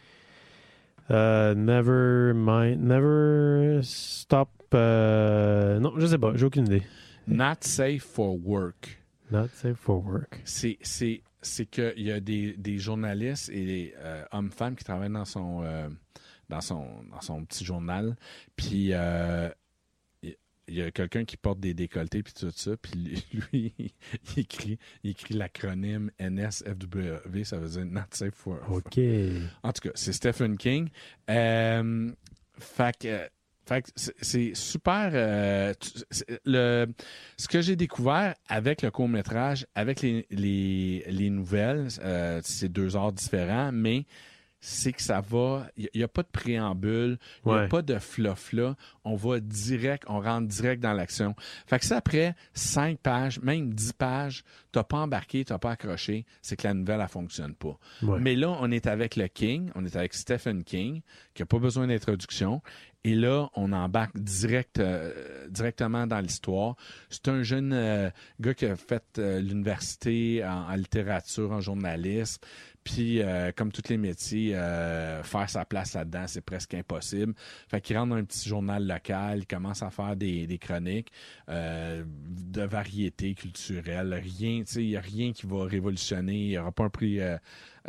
Euh, never mind. Never stop. euh, Non, je sais pas. J'ai aucune idée. Not safe for work. Not safe for work. C'est, c'est, c'est qu'il y a des, des journalistes et des euh, hommes-femmes qui travaillent dans son, euh, dans son, dans son petit journal. Puis euh, il y a quelqu'un qui porte des décolletés puis tout ça. Puis lui, il écrit, il écrit l'acronyme N S F W. Ça veut dire Not Safe for Work. OK. En tout cas, c'est Stephen King. Euh, fait que, fait que c'est, c'est super. Euh, tu- c'est- le, ce que j'ai découvert avec le court-métrage, avec les, les, les nouvelles, euh, c'est deux arts différents, mais c'est que ça va. Il n'y a pas de préambule, il n'y a Ouais. pas de fluff là. On va direct, on rentre direct dans l'action. Fait que ça, après cinq pages, même dix pages, t'as pas embarqué, t'as pas accroché, c'est que la nouvelle, elle fonctionne pas. Ouais. Mais là, on est avec le King, on est avec Stephen King, qui n'a pas besoin d'introduction. Et là, on embarque direct, euh, directement dans l'histoire. C'est un jeune euh, gars qui a fait euh, l'université en, en littérature, en journalisme. Puis, euh, comme tous les métiers, euh, faire sa place là-dedans, c'est presque impossible. Fait qu'il rentre dans un petit journal local, il commence à faire des, des chroniques euh, de variété culturelle. Rien, tu sais, il n'y a rien qui va révolutionner. Il n'y aura pas un prix... Euh, euh,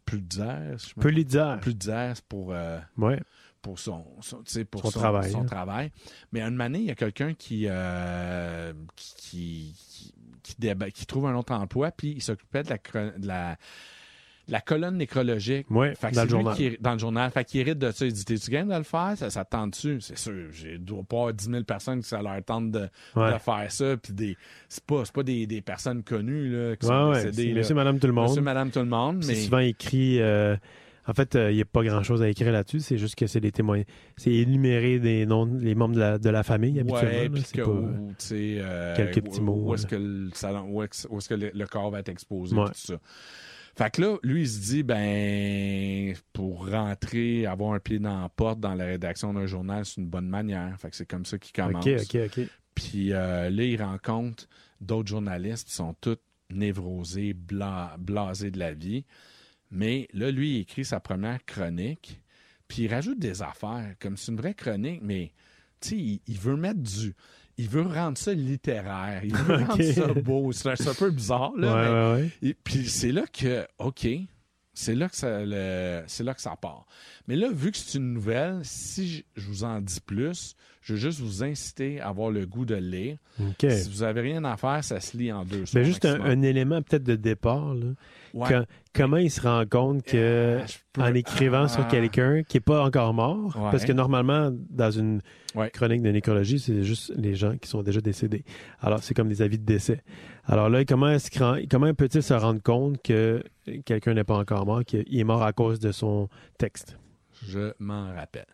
Pulitzer. je me- Pulitzer. Pulitzer pour, euh, Ouais. pour, son, son, tu sais, pour Son son, travail, son hein. travail. Mais à une année, il y a quelqu'un qui, euh, qui, qui, qui, qui, déba- qui trouve un autre emploi, puis il s'occupait de la, chron- de la, la colonne nécrologique. Ouais, Fait que dans c'est le lui journal. qui est- dans le journal. Fait qu'il hérite de ça. Il dit, t'es-tu game de le faire? Ça, ça te tente-tu? C'est sûr. Il doit pas avoir dix mille personnes qui ça leur tente de, Ouais. de faire ça. Puis des, c'est pas, c'est pas des, des personnes connues, là, qui Ouais, sont ouais. décédées. C'est là. monsieur, madame, tout le monde. Monsieur, madame, tout le monde. C'est Mais souvent écrit. euh, en fait, il n'y a pas grand-chose à écrire là-dessus. C'est juste que c'est des témoins. C'est énumérer des noms, les membres de la, de la famille, habituellement. ouais, là. puis C'est que, pas, euh, ou, tu sais, euh, quelques petits où- mots, Où est-ce là. que le salon, où est-ce, où est-ce que le, le corps va être exposé, Ouais. puis tout ça. Fait que là, lui, il se dit, ben, pour rentrer, avoir un pied dans la porte dans la rédaction d'un journal, c'est une bonne manière. Fait que c'est comme ça qu'il commence. OK, OK, OK. Puis euh, là, il rencontre d'autres journalistes qui sont tous névrosés, bla- blasés de la vie. Mais là, lui, il écrit sa première chronique, puis il rajoute des affaires, comme c'est une vraie chronique, mais tu sais, il, il veut mettre du... Il veut rendre ça littéraire, il veut Ok. rendre ça beau. C'est un, c'est un peu bizarre, là. Ouais, mais- ouais, ouais. et puis c'est là que, OK, c'est là que ça, le- c'est là que ça part. Mais là, vu que c'est une nouvelle, si je, je vous en dis plus, je veux juste vous inciter à avoir le goût de le lire. OK. Si vous avez rien à faire, ça se lit en deux Ben, soirs juste un, maximum. un élément peut-être de départ. Là. Ouais. Que- comment il se rend compte que Euh, je peux- en écrivant Ah. sur quelqu'un qui n'est pas encore mort, Ouais. parce que normalement, dans une Ouais. chronique de nécrologie, c'est juste les gens qui sont déjà décédés. Alors, c'est comme des avis de décès. Alors là, comment, est-ce qu'il rend- comment peut-il se rendre compte que quelqu'un n'est pas encore mort, qu'il est mort à cause de son texte? Je m'en rappelle.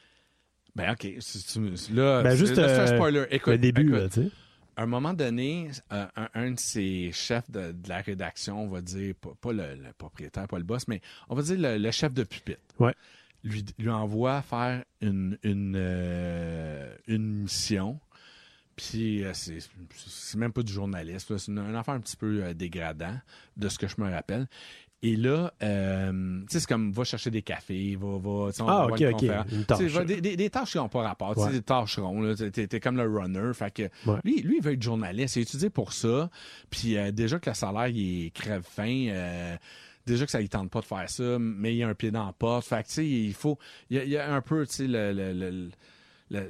Ben, OK. si tu- là, Ben, c'est- juste, là, c'est un euh, spoiler. Écoute, Le début, écoute, là, tu sais. à un moment donné, euh, un, un de ses chefs de, de la rédaction, on va dire, pas, pas le, le propriétaire, pas le boss, mais on va dire le, le chef de pupitre, Ouais. lui, lui envoie faire une, une, euh, une mission. Puis euh, c'est, c'est même pas du journaliste, là, c'est une, une affaire un petit peu euh, dégradant, de ce que je me rappelle. Et là, euh, tu sais, c'est comme, va chercher des cafés, va, va, tu sais, on Ah, va OK, voir une OK. conférence. Une Tu sais, tâche. va- des, des, des tâches qui n'ont pas rapport, tu sais, Ouais. des tâcherons, là, t'es, t'es- t'es comme le runner, fait que Ouais. lui, lui, il veut être journaliste, il est étudié pour ça, puis euh, déjà que le salaire, il est crève-faim, euh, déjà que ça ne tente pas de faire ça, mais il y a un pied dans la porte, fait que tu sais, il faut, il y a, il y a un peu, tu sais, le, le, le, le-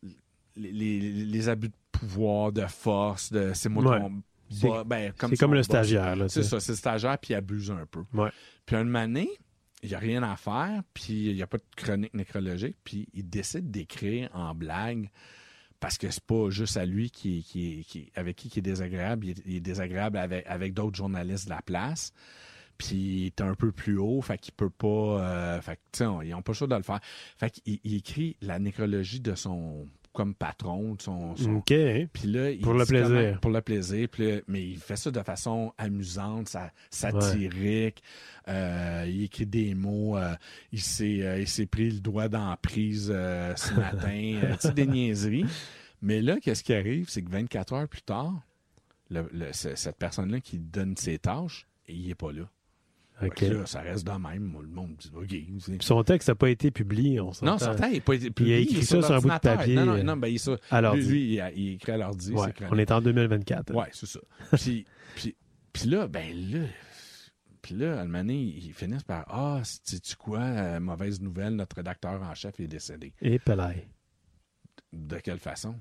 les, les, les abus de pouvoir, de force, de c'est moi Ouais. ton C'est- bo- ben, C'est son comme le boss. stagiaire. Là, C'est tu sais. ça, c'est le stagiaire, puis il abuse un peu. Ouais. Puis une année, il n'y a rien à faire, puis il n'y a pas de chronique nécrologique, puis il décide d'écrire en blague, parce que c'est pas juste à lui qui, qui, qui, avec qui, qui est désagréable, il est, il est désagréable avec, avec d'autres journalistes de la place, puis il est un peu plus haut, fait qu'il peut pas... Euh, fait que, tu sais, on- ils n'ont pas le choix de le faire. Fait qu'il il écrit la nécrologie de son... comme patron, de son... son OK. puis là, il Pour le dit plaisir. comment- pour le plaisir. Puis là, mais il fait ça de façon amusante, sa- satirique. Euh, il écrit des mots. euh, il s'est euh, il s'est pris le doigt dans la prise euh, ce matin. euh, tu sais, des niaiseries. Mais là, qu'est-ce qui arrive? C'est que vingt-quatre heures plus tard, le- le- ce- cette personne-là qui donne ses tâches, il n'est pas là. OK. Fait que là, ça reste de même. Moi, le monde dit OK. c'est- Puis son texte n'a pas été publié, on s'entend. Non, certain, il n'a pas été publié. Il a écrit est ça sur un bout de l'ordinateur. papier, Non, non, euh, non, ben, il est sur- à l'ordi. lui, lui, il, a- il écrit à l'ordi. Ouais, ses chroniques. on est en deux mille vingt-quatre. Ouais, c'est ça. Puis, puis, puis là, ben là, puis là, à un moment donné, ils finissent par Ah, sais-tu quoi, euh, mauvaise nouvelle, notre rédacteur en chef est décédé. Et Pelay. De quelle façon?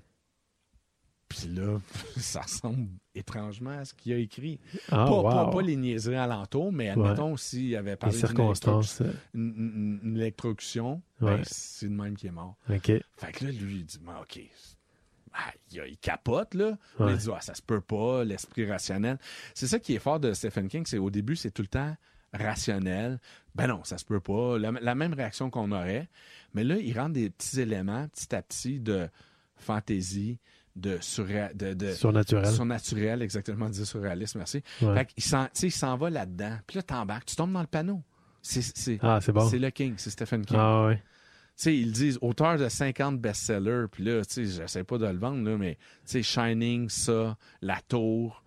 Puis là, ça ressemble étrangement à ce qu'il a écrit. Ah, pas, wow. pas, pas les niaiseries alentour, mais admettons s'il avait Les parlé d'une circonstances. électro- une, une- une électrocution, Ouais. ben, c'est le même qui est mort. OK. Fait que là, lui, il dit, ben, OK, ah, il, il capote, là. Ouais. Il dit, ah, ça se peut pas, l'esprit rationnel. C'est ça qui est fort de Stephen King, c'est au début, c'est tout le temps rationnel. Ben non, ça se peut pas. La, la même réaction qu'on aurait. Mais là, il rentre des petits éléments, petit à petit, de fantaisie, de, surré- de, de Surnaturel. surnaturel, exactement, dit surréaliste, merci. Ouais. Fait qu'il s'en, tu sais, il s'en va là-dedans. Puis là, t'embarques, tu tombes dans le panneau. C'est, c'est, Ah, c'est bon. c'est le King, c'est Stephen King. Ah, ouais. Tu sais, ils disent auteur de cinquante best-sellers, puis là, tu sais, j'essaie pas de le vendre, là, mais tu sais, Shining, ça, La Tour,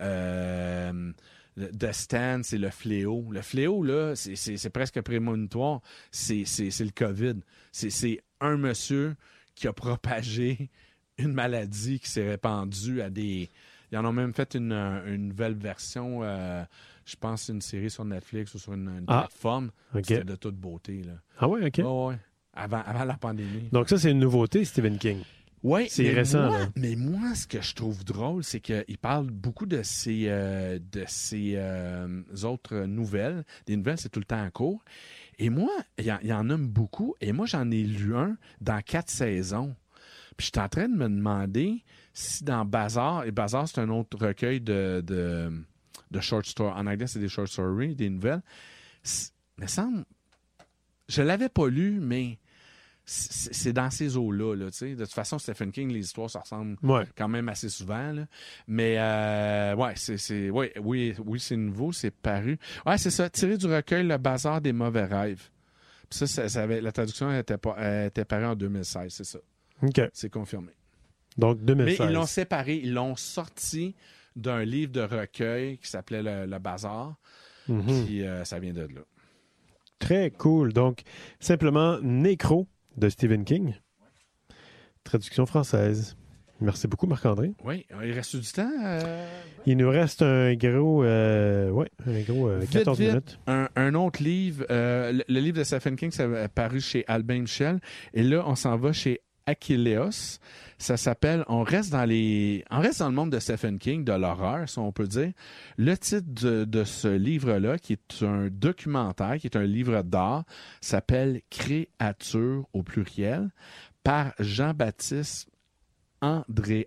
euh, The Stand, c'est le fléau. Le fléau, là, c'est, c'est, c'est presque prémonitoire. C'est, c'est, c'est le COVID. C'est, c'est un monsieur qui a propagé une maladie qui s'est répandue à des... Ils en ont même fait une, une nouvelle version... Euh, je pense que c'est une série sur Netflix ou sur une, une Ah. plateforme. OK. C'était de toute beauté. Là. Ah ouais, OK. Ouais, ouais. Avant, avant la pandémie. Donc ça, c'est une nouveauté, Stephen King. Oui, C'est mais récent, moi, là. Mais moi, ce que je trouve drôle, c'est qu'il parle beaucoup de ses, euh, de ses euh, autres nouvelles. Des nouvelles, c'est tout le temps en cours. Et moi, il y, y en nomme beaucoup. Et moi, j'en ai lu un dans quatre saisons. Puis je suis en train de me demander si dans Bazar, et Bazar, c'est un autre recueil de, de, de short stories. En anglais, c'est des short stories, des nouvelles. C'est, me semble, je l'avais pas lu, mais c'est, c'est dans ces eaux-là. Là, tu sais. De toute façon, Stephen King, les histoires, ça ressemble Ouais. quand même assez souvent. Là. Mais euh, ouais, c'est, c'est, ouais, oui, oui, c'est nouveau, c'est paru. Ouais, c'est ça, tiré du recueil Le Bazar des mauvais rêves. Puis ça, ça, ça avait, la traduction était, pas, euh, était parue en deux mille seize, c'est ça. OK. C'est confirmé. Donc deux mille seize. Mais ils l'ont séparé, ils l'ont sorti d'un livre de recueil qui s'appelait Le, Le Bazar. Mhm. Puis euh, ça vient de là. Très cool. Donc, simplement Nécro de Stephen King. Traduction française. Merci beaucoup, Marc-André. Oui, il reste du temps. euh, Il nous reste un gros, euh, ouais, un gros euh, Vite, quatorze vite. minutes. Un, un autre livre, euh, le, le livre de Stephen King, ça a paru chez Albin Michel. Et là, on s'en va chez Achilleos. Ça s'appelle On reste dans les. On reste dans le monde de Stephen King, de l'horreur, si on peut dire. Le titre de, de ce livre-là, qui est un documentaire, qui est un livre d'art, s'appelle Créature au pluriel, par Jean-Baptiste Andréa.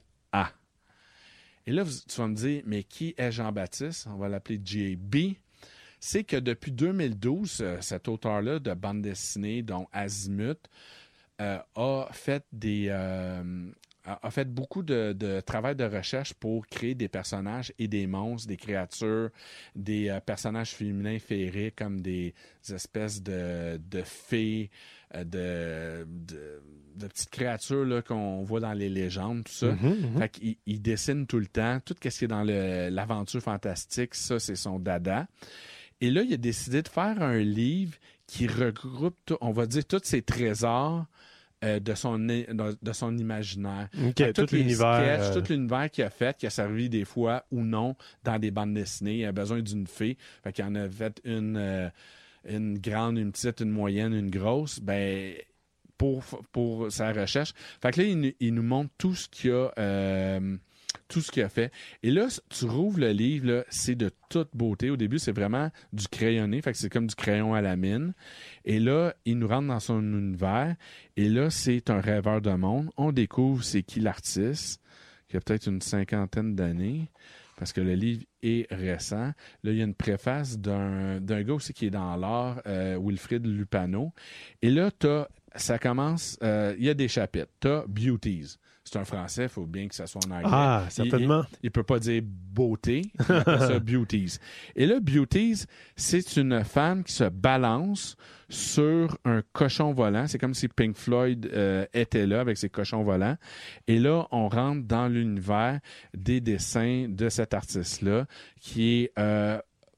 Et là, tu vas me dire, mais qui est Jean-Baptiste? On va l'appeler J B. C'est que depuis deux mille douze, cet auteur-là de bande dessinée, dont Azimut, euh, a fait des euh, a fait beaucoup de, de travail de recherche pour créer des personnages et des monstres, des créatures, des euh, personnages féminins féeriques comme des, des espèces de, de fées, euh, de, de, de petites créatures là, qu'on voit dans les légendes, tout ça. Mhm, mhm. Fait qu'il il dessine tout le temps. Tout ce qui est dans le, l'aventure fantastique, ça, c'est son dada. Et là, il a décidé de faire un livre qui regroupe, tout, on va dire, tous ces trésors euh, de, son, de son imaginaire. OK, Fait que tout tous les l'univers. sketchs, euh, tout l'univers qu'il a fait, qui a servi des fois ou non dans des bandes dessinées. Il a besoin d'une fée. Fait qu'il en a fait une, euh, une grande, une petite, une moyenne, une grosse. Ben, pour, pour sa recherche. Fait que là, il, nous- il nous montre tout ce qu'il a... euh, tout ce qu'il a fait. Et là, tu rouvres le livre, là, c'est de toute beauté. Au début, c'est vraiment du crayonné, fait que c'est comme du crayon à la mine. Et là, il nous rentre dans son univers. Et là, c'est un rêveur de monde. On découvre c'est qui l'artiste, qui a peut-être une cinquantaine d'années, parce que le livre est récent. Là, il y a une préface d'un, d'un gars aussi qui est dans l'art, euh, Wilfrid Lupano. Et là, t'as, ça commence, euh, il y a des chapitres. Tu as Beauties. C'est un français, il faut bien que ça soit en anglais. Ah, Il- certainement. Il ne peut pas dire beauté, il appelle ça Beauties. Et là, Beauties, c'est une femme qui se balance sur un cochon volant. C'est comme si Pink Floyd euh, était là avec ses cochons volants. Et là, on rentre dans l'univers des dessins de cet artiste-là qui est... Euh,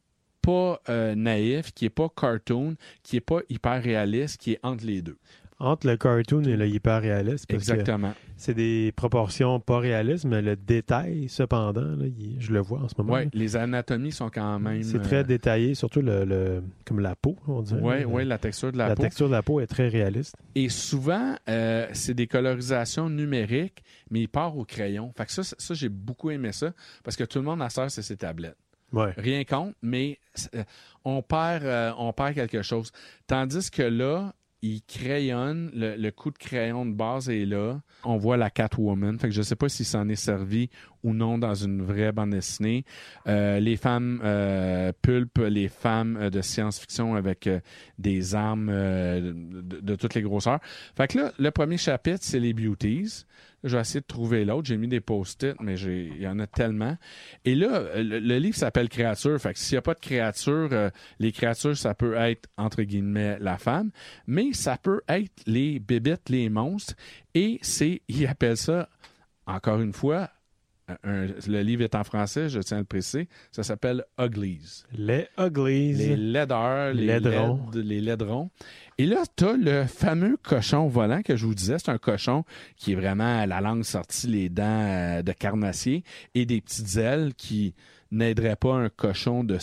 pas euh, naïf, qui est pas cartoon, qui est pas hyper réaliste, qui est entre les deux. Entre le cartoon et le hyper réaliste. Parce Exactement. que c'est des proportions pas réalistes, mais le détail, cependant, là, il- je le vois en ce moment. Ouais, là. les anatomies sont quand même. C'est euh, très détaillé, surtout le, le- comme la peau, on dirait. Ouais, là. ouais, la texture de la, La peau. texture de la peau est très réaliste. Et souvent, euh, c'est des colorisations numériques, mais il part au crayon. Fait que ça, ça, ça, j'ai beaucoup aimé ça, parce que tout le monde à ça, c'est ses tablettes. Ouais. Rien contre, mais euh, on perd, euh, on perd quelque chose. Tandis que là, il crayonne, le, le coup de crayon de base est là. On voit la Catwoman. Fait que je sais pas s'il s'en est servi ou non dans une vraie bande dessinée. Euh, les femmes euh, pulpes, les femmes euh, de science-fiction avec euh, des armes euh, de, de toutes les grosseurs. Fait que là, le premier chapitre, c'est les Beauties. Là, je vais essayer de trouver l'autre. J'ai mis des post-it, mais j'ai, il y en a tellement. Et là, le, le livre s'appelle Créature. Fait que s'il n'y a pas de créature, euh, les créatures, ça peut être, entre guillemets, la femme. Mais ça peut être les bébites, les monstres. Et c'est, il appelle ça, encore une fois, un- le livre est en français, je tiens à le préciser. Ça s'appelle Uglies. Les Uglies. Les laideurs, les Laidrons. laides- les laidrons. Et là, tu as le fameux cochon volant que je vous disais. C'est un cochon qui est vraiment la langue sortie, les dents euh, de carnassier et des petites ailes qui n'aideraient pas un cochon de cette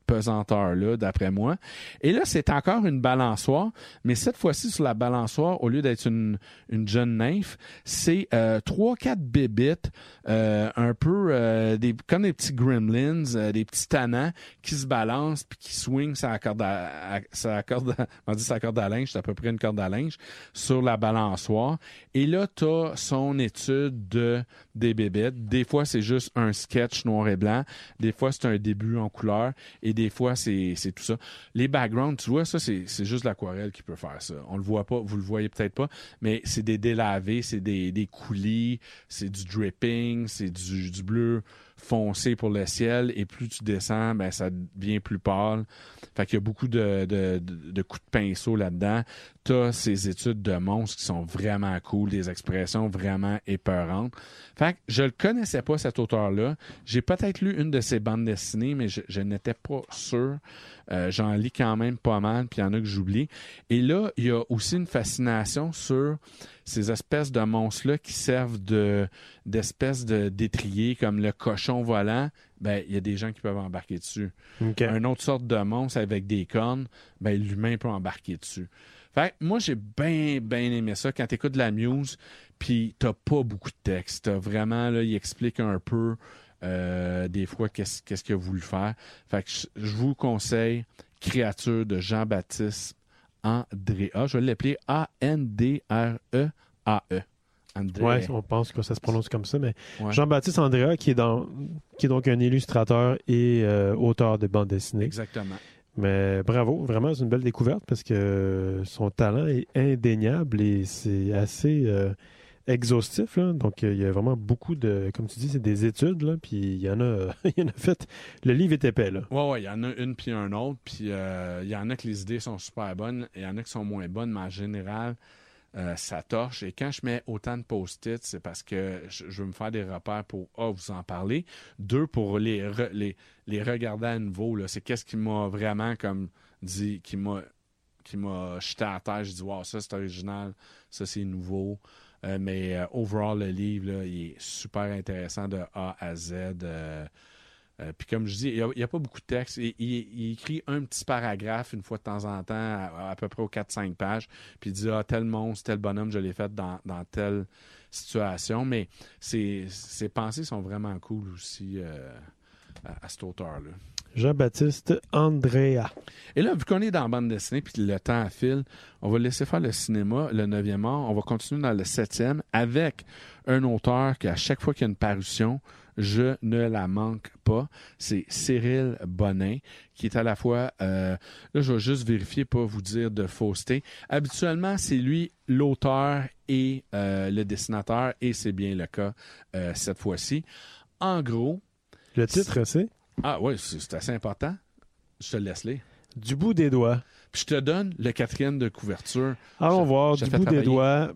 pesanteur-là, d'après moi. Et là, c'est encore une balançoire, mais cette fois-ci, sur la balançoire, au lieu d'être une, une jeune nymphe, c'est euh, trois, quatre bébites, euh, un peu euh, des, comme des petits gremlins, euh, des petits tannants qui se balancent puis qui swingent sa corde à, à, sa corde à, on dit sa corde à linge, c'est à peu près une corde à linge, sur la balançoire. Et là, tu as son étude de, des bébites. Des fois, c'est juste un sketch noir et blanc. Des fois, c'est un début en couleur. Et des fois, c'est, c'est tout ça. Les backgrounds, tu vois, ça, c'est, c'est juste l'aquarelle qui peut faire ça. On le voit pas, vous le voyez peut-être pas, mais c'est des délavés, c'est des, des coulis, c'est du dripping, c'est du, du bleu foncé pour le ciel. Et plus tu descends, ben, ça devient plus pâle. Fait qu'il y a beaucoup de, de, de, de coups de pinceau là-dedans. T'as ces études de monstres qui sont vraiment cool, des expressions vraiment épeurantes. Fait que je le connaissais pas, cet auteur-là. J'ai peut-être lu une de ses bandes dessinées, mais je, je n'étais pas sûr. Euh, j'en lis quand même pas mal, puis il y en a que j'oublie. Et là, il y a aussi une fascination sur ces espèces de monstres-là qui servent de, d'espèces de, d'étriers, comme le cochon volant. Ben, il y a des gens qui peuvent embarquer dessus. Okay. Une autre sorte de monstre avec des cornes, ben, l'humain peut embarquer dessus. Fait que moi, j'ai bien, bien aimé ça. Quand tu écoutes de la Muse, puis t'as pas beaucoup de texte. T'as vraiment, là, il explique un peu euh, des fois qu'est-ce, qu'est-ce qu'il a voulu faire. Fait que je, je vous conseille Créature de Jean-Baptiste Andrea. Je vais l'appeler A N D R E A E. Oui, on pense que ça se prononce comme ça, mais ouais. Jean-Baptiste Andrea, qui est, dans, qui est donc un illustrateur et euh, auteur de bande dessinée. Exactement. Mais bravo, vraiment, c'est une belle découverte parce que son talent est indéniable et c'est assez euh, exhaustif. Là. Donc, il y a vraiment beaucoup de, comme tu dis, c'est des études, là, puis il y en a, il y en a fait. Le livre est épais, là. Oui, oui, il y en a une puis un autre, puis euh, il y en a que les idées sont super bonnes, il y en a qui sont moins bonnes, mais en général, euh, ça torche. Et quand je mets autant de post-it, c'est parce que je, je veux me faire des repères pour, A, vous en parler, deux, pour les, re, les, les regarder à nouveau. Là. C'est qu'est-ce qui m'a vraiment, comme dit, qui m'a, qui m'a jeté à terre. Je dis, wow, ça, c'est original, ça, c'est nouveau. Euh, mais euh, overall, le livre, là, il est super intéressant de A à Z. Euh, euh, puis comme je dis, il n'y a, a pas beaucoup de texte. Il, il, il écrit un petit paragraphe une fois de temps en temps, à, à peu près aux quatre cinq pages. Puis il dit, ah, tel monstre, tel bonhomme, je l'ai fait dans, dans telle situation. Mais ses, ses pensées sont vraiment cool aussi euh, à, à cet auteur-là. Jean-Baptiste Andrea. Et là, vu qu'on est dans la bande dessinée puis le temps file, on va laisser faire le cinéma, le neuvième art. On va continuer dans le septième avec un auteur qui, à chaque fois qu'il y a une parution, je ne la manque pas. C'est Cyril Bonin, qui est à la fois... Euh, là, je vais juste vérifier, pas vous dire de fausseté. Habituellement, c'est lui l'auteur et euh, le dessinateur, et c'est bien le cas euh, cette fois-ci. En gros... Le titre, c'est... Ah oui, c'est, c'est assez important. Je te le laisse lire. Du bout des doigts. Puis je te donne le quatrième de couverture. Allons je, voir, je du bout travailler. des doigts.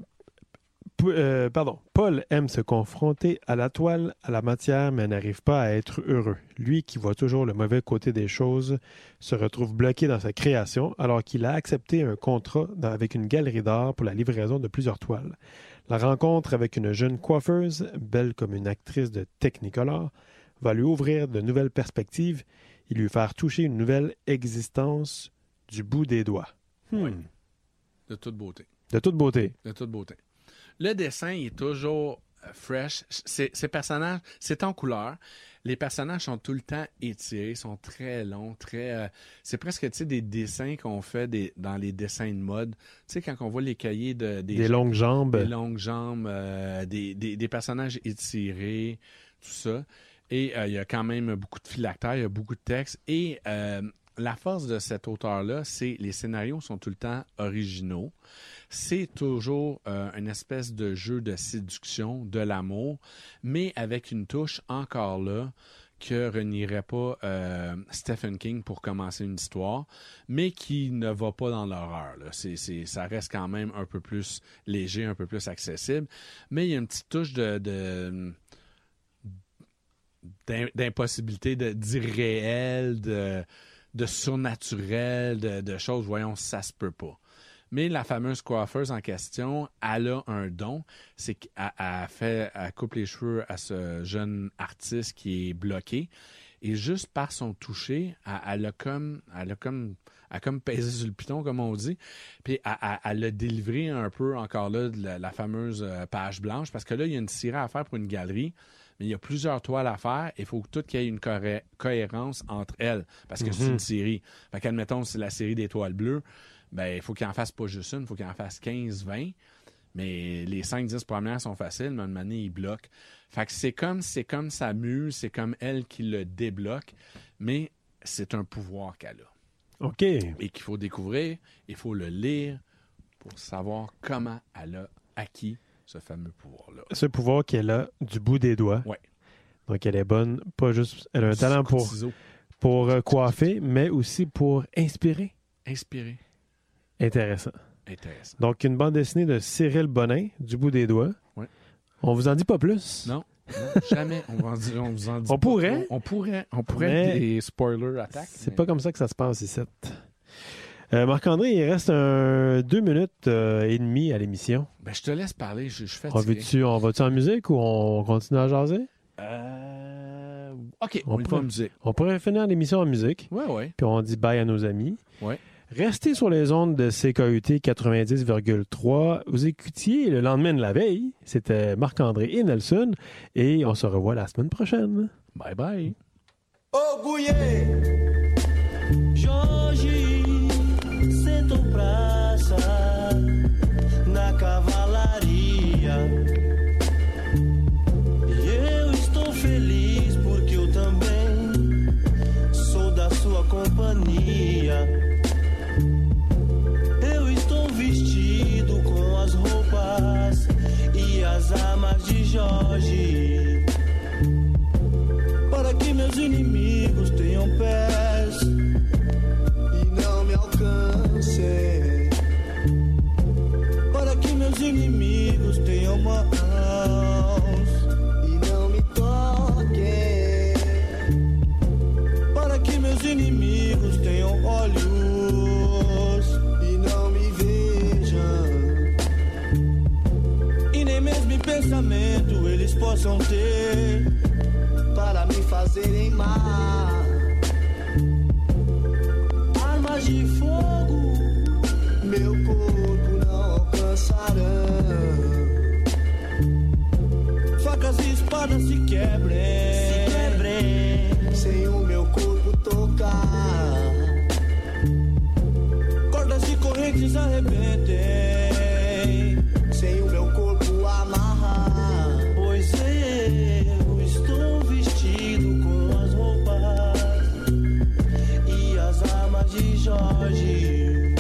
P- euh, pardon. Paul aime se confronter à la toile, à la matière, mais n'arrive pas à être heureux. Lui, qui voit toujours le mauvais côté des choses, se retrouve bloqué dans sa création alors qu'il a accepté un contrat dans, avec une galerie d'art pour la livraison de plusieurs toiles. La rencontre avec une jeune coiffeuse, belle comme une actrice de Technicolor, va lui ouvrir de nouvelles perspectives et lui faire toucher une nouvelle existence du bout des doigts. Hmm. Oui. De toute beauté. De toute beauté. De toute beauté. Le dessin il est toujours euh, fresh. C'est, ces personnages, c'est en couleur. Les personnages sont tout le temps étirés, sont très longs, très... Euh, c'est presque, tu sais, des dessins qu'on fait des, dans les dessins de mode. Tu sais, quand on voit les cahiers de... Des, des longues jambes. Des longues jambes, euh, des, des, des personnages étirés, tout ça. Et euh, il y a quand même beaucoup de phylactères, il y a beaucoup de textes. Et euh, la force de cet auteur-là, c'est les scénarios sont tout le temps originaux. C'est toujours euh, une espèce de jeu de séduction, de l'amour, mais avec une touche encore là que renierait pas euh, Stephen King pour commencer une histoire, mais qui ne va pas dans l'horreur. Là. C'est, c'est, ça reste quand même un peu plus léger, un peu plus accessible. Mais il y a une petite touche de... de d'impossibilité, de, d'irréel, de, de surnaturel, de, de choses, voyons, ça se peut pas. Mais la fameuse coiffeuse en question, elle a un don, c'est qu'elle elle fait, elle coupe les cheveux à ce jeune artiste qui est bloqué Et juste par son toucher, elle, elle a comme... Elle a comme Elle a comme pesé sur le piton, comme on dit. Puis elle, elle, elle a délivré un peu, encore là, de la, la fameuse euh, page blanche, parce que là, il y a une tirée à faire pour une galerie, mais il y a plusieurs toiles à faire, et il faut que tout qu'il y ait une coré- cohérence entre elles, parce que mm-hmm. c'est une série. Fait qu'admettons, c'est la série des toiles bleues, ben il faut qu'il en fasse pas juste une, il faut qu'il en fasse quinze, vingt, mais les cinq dix premières sont faciles, mais à un moment donné, ils bloquent. Fait que c'est comme, c'est comme sa muse, c'est comme elle qui le débloque, mais c'est un pouvoir qu'elle a. OK. Et qu'il faut découvrir, il faut le lire pour savoir comment elle a acquis ce fameux pouvoir-là. Ce pouvoir qu'elle a du bout des doigts. Oui. Donc, elle est bonne, pas juste... Elle a un talent pour, pour euh, coiffer, mais aussi pour inspirer. Inspirer. Intéressant. Intéressant. Donc, une bande dessinée de Cyril Bonin, du bout des doigts. Oui. On vous en dit pas plus. Non. Non, jamais. On, va en dire, on vous en dit on pas. Pourrait. On, on pourrait. On pourrait des spoilers attaques. C'est mais... pas comme ça que ça se passe ici. Euh, Marc-André, il reste un deux minutes euh, et demie à l'émission. Ben, je te laisse parler. Je, je fais. On va-tu, on va-tu en musique ou on continue à jaser? Euh... OK, on, on, pourrait, en musique. on pourrait finir l'émission en musique. Oui, oui. Puis on dit bye à nos amis. Oui. Restez sur les ondes de C K U T quatre-vingt-dix virgule trois. Vous écoutiez le lendemain de la veille. C'était Marc-André et Nelson. Et on se revoit la semaine prochaine. Bye bye. Ô Guiê, Jorge, sentam praça na cavalaria. E eu estou feliz porque eu também sou da sua companhia. Vestido com as roupas e as armas de Jorge, para que meus inimigos tenham pés e não me alcancem, para que meus inimigos tenham mãos e não me toquem, para que meus inimigos tenham olhos e não me pensamento eles possam ter para me fazerem mal. Armas de fogo meu corpo não alcançarão. Facas e espadas se quebrem, se quebrem sem o meu corpo tocar. Cordas e correntes arrebentem sem o meu corpo amarrar, pois eu estou vestido com as roupas e as armas de Jorge.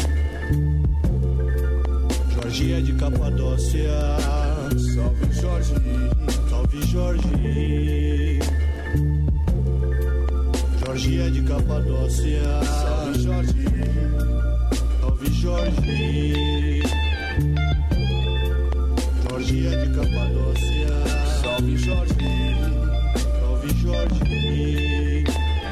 Jorge é de Capadócia, salve Jorge, salve Jorge. Jorge é de Capadócia, salve Jorge, salve Jorge. Jorge é de Capadócia, salve Jorge, salve Jorge.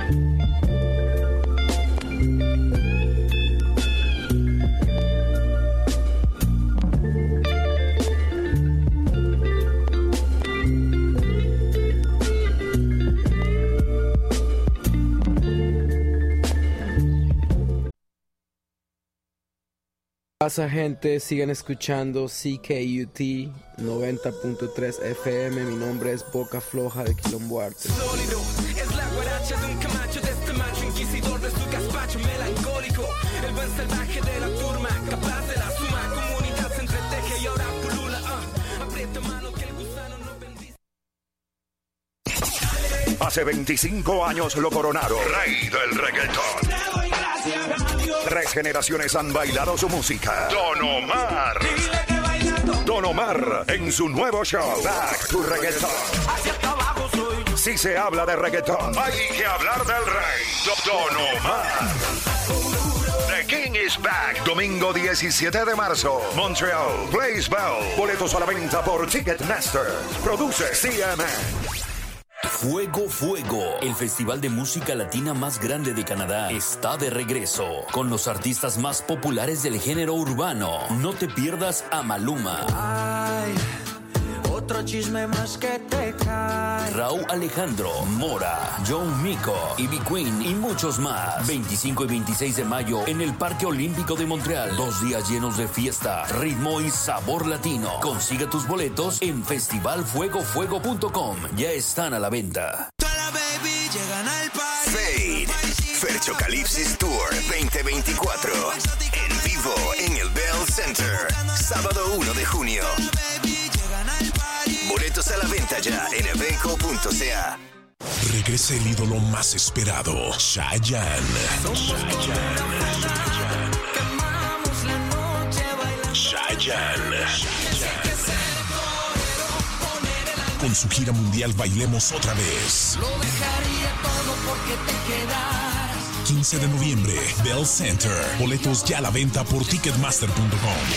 Pasa gente, sigan escuchando C K U T noventa punto tres F M. Mi nombre es Boca Floja de Quilombo Arte. Sólido, es la guaracha de un camacho de este macho inquisidor de su gazpacho melancólico. El buen salvaje de la turma, capaz de la suma. Comunidad se entreteje y ahora pulula. Uh, aprieta mano que el gusano no bendice. Hace veinticinco años lo coronaron rey del reggaetón. Tres generaciones han bailado su música. Don Omar. Don Omar en su nuevo show Back to Reggaeton. Si se habla de reggaetón, hay que hablar del rey Don Omar. The King is Back. Domingo diecisiete de marzo, Montreal, Place Bell. Boletos a la venta por Ticketmaster. Produce C M N. Fuego Fuego, el festival de música latina más grande de Canadá, está de regreso con los artistas más populares del género urbano. No te pierdas a Maluma, Ay, otro chisme más que te cae. Raúl Alejandro, Mora, John Mico, Ivy Queen y muchos más. veinticinco y veintiséis de mayo en el Parque Olímpico de Montreal. Dos días llenos de fiesta, ritmo y sabor latino. Consigue tus boletos en festival fuego fuego punto com. Ya están a la venta. Fade, Ferchocalipsis Tour veinte veinticuatro. En vivo en el Bell Center. Sábado uno de junio. Boletos a la venta ya en evenco punto c a. Regresa el ídolo más esperado, Chayanne. Chayanne. Con su gira mundial Bailemos Otra Vez. Lo dejaría todo porque te quedaras. quince de noviembre, Bell Center. Boletos ya a la venta por ticketmaster punto com.